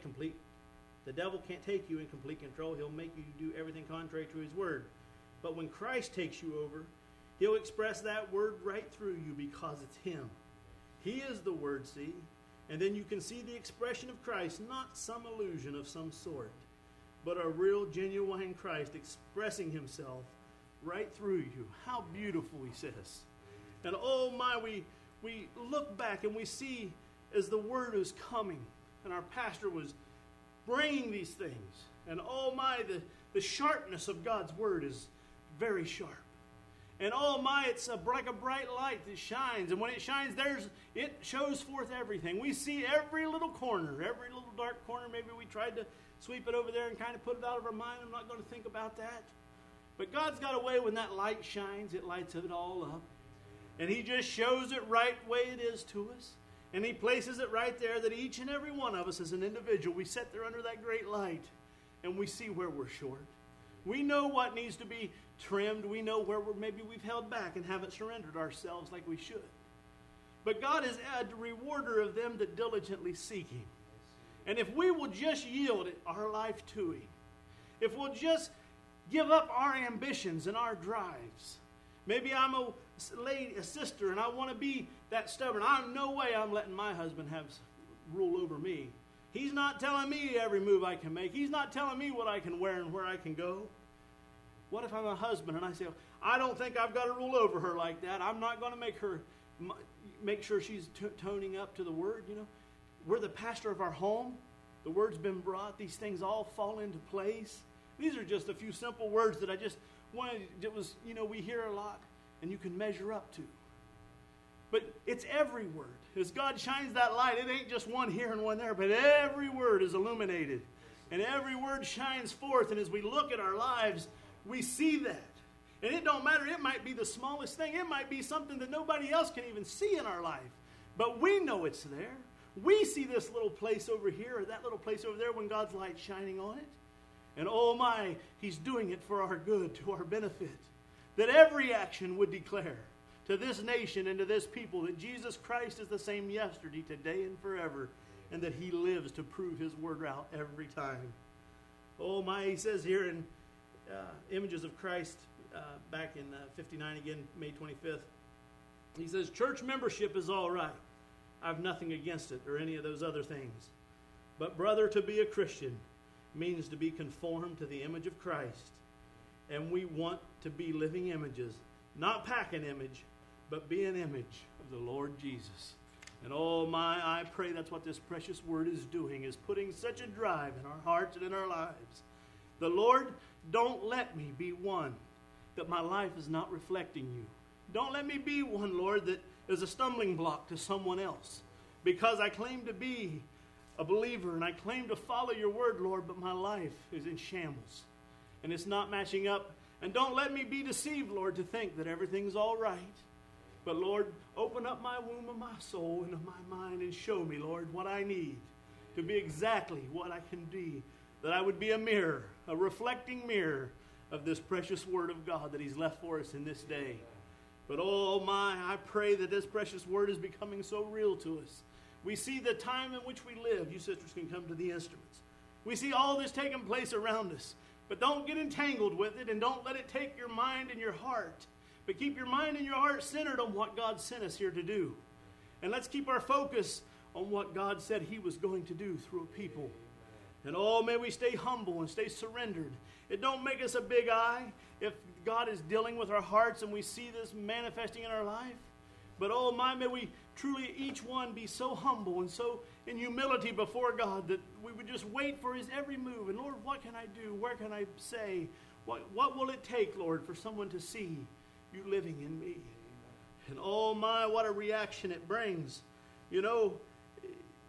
you in complete control. He'll make you do everything contrary to his word. But when Christ takes you over, he'll express that word right through you because it's him. He is the word, see? And then you can see the expression of Christ, not some illusion of some sort, but a real, genuine Christ expressing himself right through you. How beautiful, he says. And oh my, we look back and we see as the word is coming, and our pastor was bringing these things, and oh my, the sharpness of God's word is very sharp. And oh my, it's like a bright light that shines. And when it shines, it shows forth everything. We see every little corner, every little dark corner. Maybe we tried to sweep it over there and kind of put it out of our mind. I'm not going to think about that. But God's got a way when that light shines, it lights it all up. And he just shows it right way it is to us. And he places it right there that each and every one of us as an individual, we sit there under that great light and we see where we're short. We know what needs to be trimmed. We know where maybe we've held back and haven't surrendered ourselves like we should. But God is a rewarder of them that diligently seek him. And if we will just yield our life to him, if we'll just give up our ambitions and our drives. Maybe I'm a sister, and I want to be that stubborn. I'm no way I'm letting my husband have rule over me. He's not telling me every move I can make. He's not telling me what I can wear and where I can go. What if I'm a husband and I say, I don't think I've got to rule over her like that. I'm not going to make sure she's toning up to the word. You know, we're the pastor of our home. The word's been brought. These things all fall into place. These are just a few simple words that I just wanted. It was, we hear a lot and you can measure up to. But it's every word. As God shines that light, it ain't just one here and one there, but every word is illuminated. And every word shines forth. And as we look at our lives, we see that. And it don't matter. It might be the smallest thing. It might be something that nobody else can even see in our life. But we know it's there. We see this little place over here or that little place over there when God's light's shining on it. And oh my, he's doing it for our good, to our benefit. That every action would declare to this nation and to this people that Jesus Christ is the same yesterday, today, and forever. And that he lives to prove his word out every time. Oh my, he says here in Images of Christ, back in 59 again, May 25th. He says, church membership is all right. I've nothing against it or any of those other things. But brother, to be a Christian means to be conformed to the image of Christ. And we want to be living images. Not pack an image, but be an image of the Lord Jesus. And oh my, I pray that's what this precious word is doing, is putting such a drive in our hearts and in our lives. The Lord, don't let me be one that my life is not reflecting you. Don't let me be one, Lord, that is a stumbling block to someone else. Because I claim to be a believer and I claim to follow your word, Lord, but my life is in shambles. And it's not matching up. And don't let me be deceived, Lord, to think that everything's all right. But Lord, open up my womb of my soul and of my mind and show me, Lord, what I need to be exactly what I can be. That I would be a mirror, a reflecting mirror of this precious word of God that he's left for us in this day. But oh my, I pray that this precious word is becoming so real to us. We see the time in which we live. You sisters can come to the instruments. We see all this taking place around us. But don't get entangled with it and don't let it take your mind and your heart. But keep your mind and your heart centered on what God sent us here to do. And let's keep our focus on what God said he was going to do through a people. And oh, may we stay humble and stay surrendered. It don't make us a big eye if God is dealing with our hearts and we see this manifesting in our life. But oh my, may we truly each one be so humble and so in humility before God that we would just wait for his every move. And Lord, what can I do? Where can I say? What will it take, Lord, for someone to see you living in me? And oh my, what a reaction it brings. You know,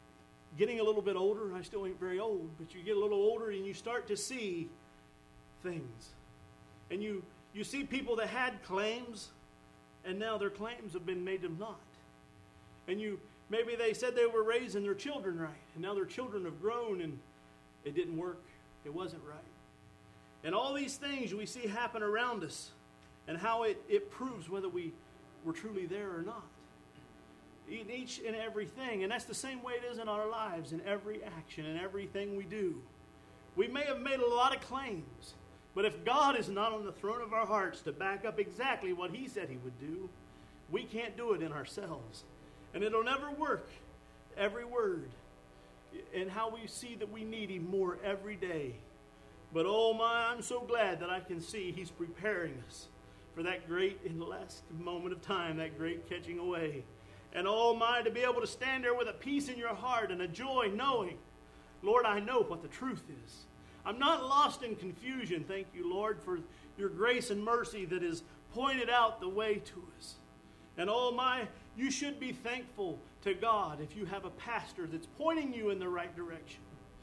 getting a little bit older. I still ain't very old, but you get a little older and you start to see things. And you see people that had claims, and now their claims have been made of naught. And maybe they said they were raising their children right, and now their children have grown and it didn't work. It wasn't right. And all these things we see happen around us, and how it proves whether we were truly there or not. In each and everything. And that's the same way it is in our lives, in every action, in everything we do. We may have made a lot of claims, but if God is not on the throne of our hearts to back up exactly what He said He would do, we can't do it in ourselves. And it'll never work, every word. And how we see that we need Him more every day. But oh my, I'm so glad that I can see He's preparing us for that great and last moment of time, that great catching away. And oh my, to be able to stand there with a peace in your heart and a joy knowing, Lord, I know what the truth is. I'm not lost in confusion. Thank you, Lord, for your grace and mercy that has pointed out the way to us. And oh my, you should be thankful to God if you have a pastor that's pointing you in the right direction.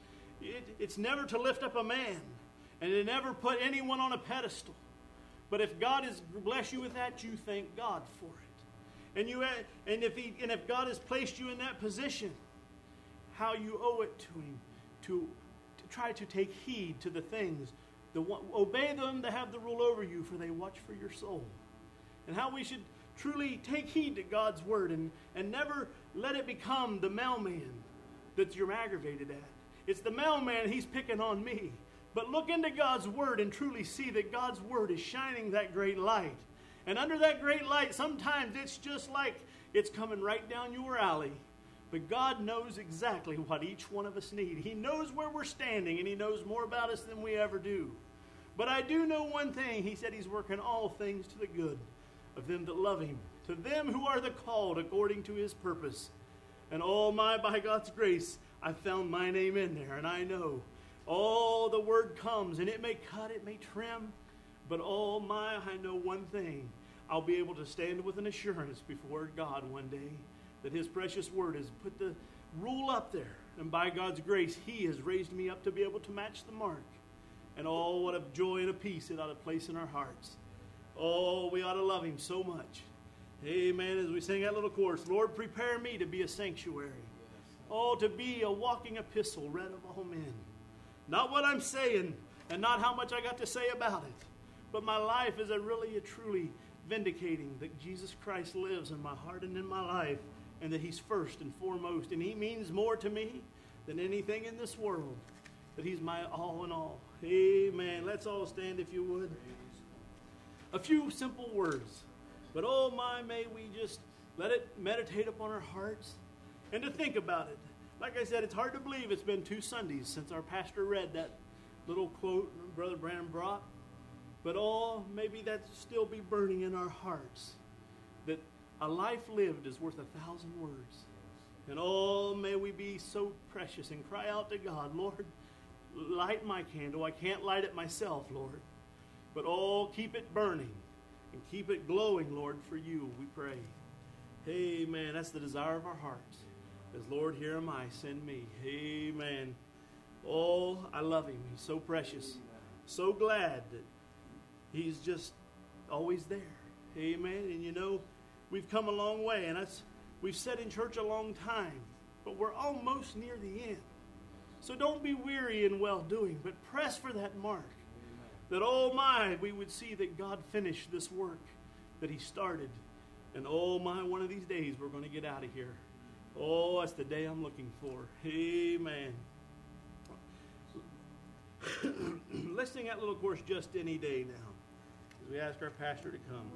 It's never to lift up a man, and to never put anyone on a pedestal. But if God has blessed you with that, you thank God for it. And if God has placed you in that position, how you owe it to Him to try to take heed to the things, obey them that have the rule over you, for they watch for your soul. And how we should truly take heed to God's word and never let it become the mailman that you're aggravated at. It's the mailman, he's picking on me. But look into God's word and truly see that God's word is shining that great light. And under that great light, sometimes it's just like it's coming right down your alley. But God knows exactly what each one of us need. He knows where we're standing, and He knows more about us than we ever do. But I do know one thing. He said He's working all things to the good of them that love Him, to them who are the called according to His purpose. And oh my, by God's grace, I found my name in there, and I know the word comes, and it may cut, it may trim, but oh my, I know one thing. I'll be able to stand with an assurance before God one day that His precious word has put the rule up there, and by God's grace, He has raised me up to be able to match the mark. And oh, what a joy and a peace it ought to place in our hearts. Oh, we ought to love Him so much. Amen. As we sing that little chorus, Lord, prepare me to be a sanctuary. Oh, to be a walking epistle read of all men. Not what I'm saying, and not how much I got to say about it, but my life is a truly vindicating that Jesus Christ lives in my heart and in my life, and that He's first and foremost, and He means more to me than anything in this world, that He's my all in all. Amen. Let's all stand if you would. A few simple words, but oh my, may we just let it meditate upon our hearts and to think about it. Like I said, it's hard to believe it's been 2 Sundays since our pastor read that little quote Brother Branham brought. But maybe that still be burning in our hearts, that a life lived is worth 1,000 words. And may we be so precious and cry out to God, Lord, light my candle. I can't light it myself, Lord. But keep it burning and keep it glowing, Lord, for you, we pray. Amen. That's the desire of our hearts. As Lord, here am I, send me. Amen. I love Him. He's so precious. So glad that He's just always there. Amen. And we've come a long way, and we've sat in church a long time, but we're almost near the end. So don't be weary in well-doing, but press for that mark. That, we would see that God finished this work that He started. And one of these days we're going to get out of here. That's the day I'm looking for. Amen. Let's sing that little chorus, Just Any Day, now, as we ask our pastor to come.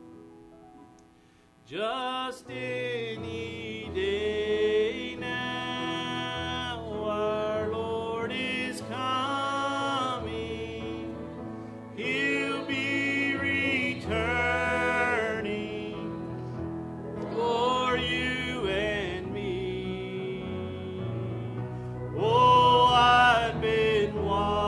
Just any day now, our Lord is coming. He'll be returning for you and me. I've been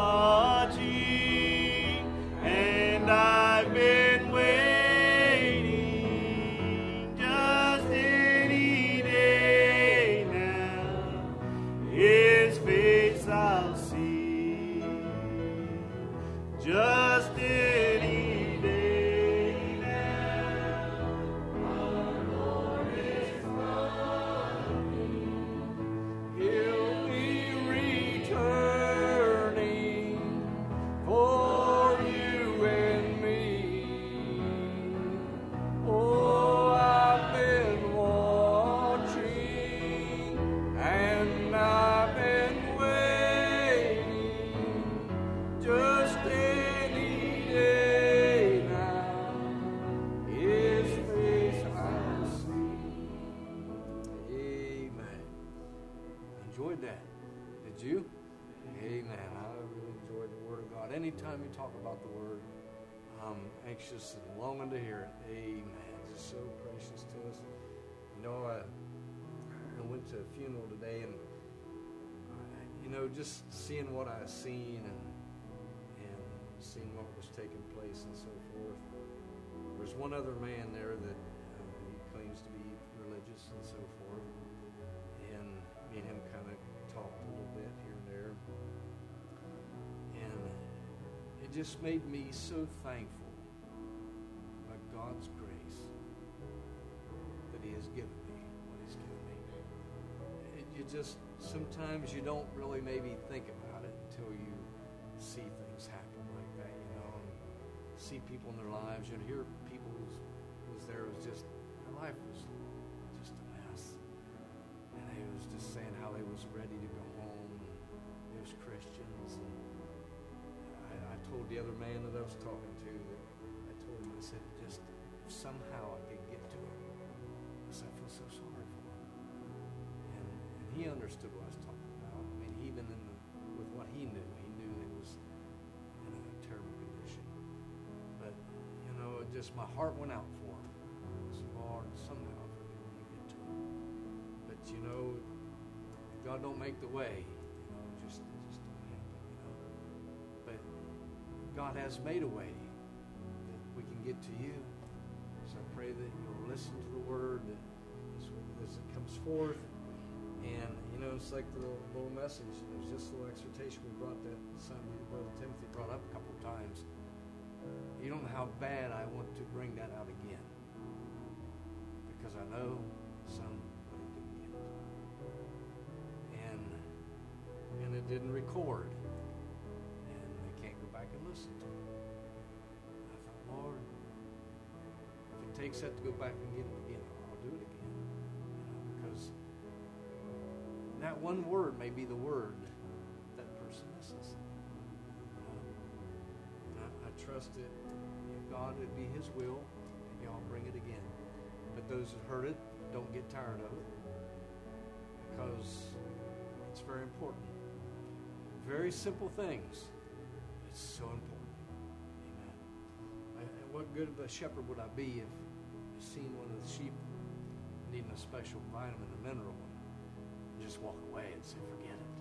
watching and I've been waiting. Just any day precious and longing to hear it. Amen. Just so precious to us. You know, I went to a funeral today, and just seeing what I seen and seeing what was taking place and so forth. There's one other man there that he claims to be religious and so forth, and me and him kind of talked a little bit here and there, and it just made me so thankful by God's grace that He has given me what He's given me. You just, sometimes you don't really maybe think about it until you see things happen like that, and see people in their lives, and hear people who's there, was just, their life was just a mess. And they was just saying how they was ready to go home, and they was Christians. And I told the other man that I was talking to, that I told him, I said, just if somehow I could get to him, I said, I feel so sorry for him. And he understood what I was talking about. I mean, even with what he knew that it was in a terrible condition. But, just my heart went out for him. So, Lord, somehow if I could only get to him. But, if God don't make the way, it just don't happen, But God has made a way that we can get to you. So I pray that you'll listen to the word as it comes forth. And, it's like the little message. There's just a little exhortation we brought that Sunday that Brother Timothy brought up a couple of times. You don't know how bad I want to bring that out again. Because I know somebody didn't get it. And it didn't record. And they can't go back and listen to it. And I thought, Lord, if it takes that to go back and get it again, I'll do it again. Because that one word may be the word that person misses. I trust that if God, it'd be His will, maybe I'll bring it again. But those that heard it, don't get tired of it, because it's very important. Very simple things. It's so important. Amen. And what good of a shepherd would I be if I seen one of the sheep needing a special vitamin or mineral and just walk away and say, forget it.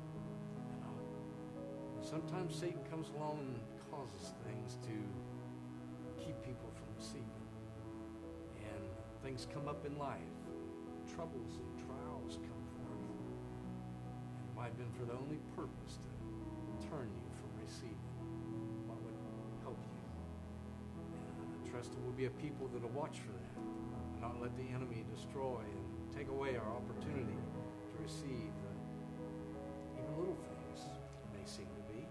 Sometimes Satan comes along and causes things to keep people from receiving. And things come up in life. Troubles and trials come forth. And it might have been for the only purpose to turn you from receiving what would help you. And I trust it will be a people that will watch for that and not let the enemy destroy and take away our opportunity to receive even little things may seem to be.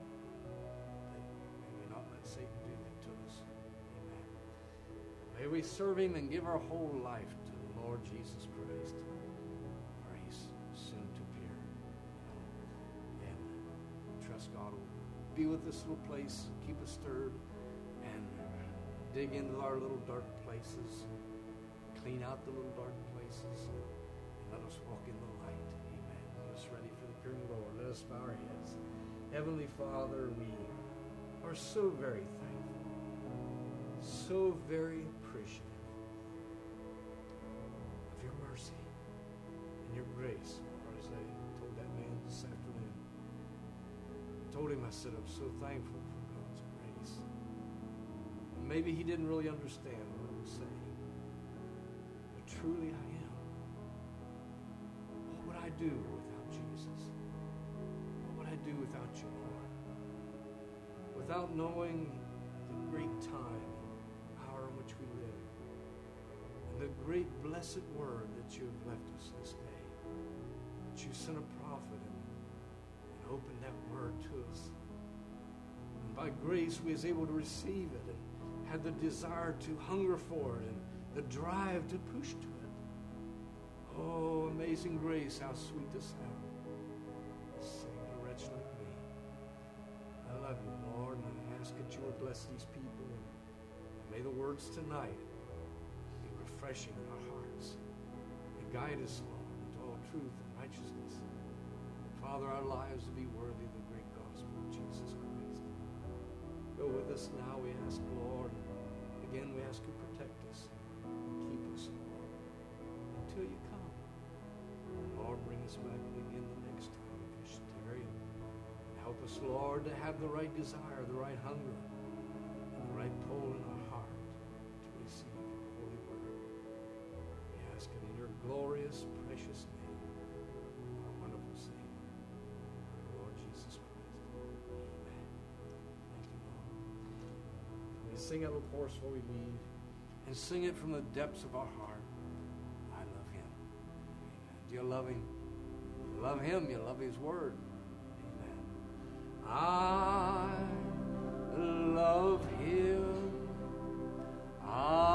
Satan do that to us. Amen. May we serve Him and give our whole life to the Lord Jesus Christ, for He's soon to appear. And trust God will be with this little place, keep us stirred, and dig into our little dark places, clean out the little dark places, and let us walk in the light. Amen. Get us ready for the appearing of the Lord. Let us bow our heads. Heavenly Father, we are so very thankful, so very appreciative of your mercy and your grace. Or as I told that man this afternoon, I told him, I said, I'm so thankful for God's grace. And maybe he didn't really understand what I was saying, but truly I am. What would I do without Jesus? What would I do without you, Lord? Without knowing the great time and hour in which we live, and the great blessed word that you have left us this day, that you sent a prophet and opened that word to us. And by grace we was able to receive it and had the desire to hunger for it and the drive to push to it. Oh, amazing grace, how sweet the sound. Sing a wretch like me. I love you, Lord, and I ask that you would bless these people. And may the words tonight be refreshing in our hearts and guide us, Lord, into all truth and righteousness. Father, our lives to be worthy of the great gospel of Jesus Christ. Go with us now, we ask, Lord. Again, we ask you to protect us and keep us, Lord, until you come. Lord, bring us back again the next time if you tarry. Help us, Lord, to have the right desire, the right hunger, and the right pull in our heart to receive your holy word. We ask it in your glorious, precious name, our wonderful Savior, our Lord Jesus Christ. Amen. Thank you, Lord. We sing a little chorus before we leave, and sing it from the depths of our heart. I love him. Amen. Do you love him? You love him. You love his word. I love him. I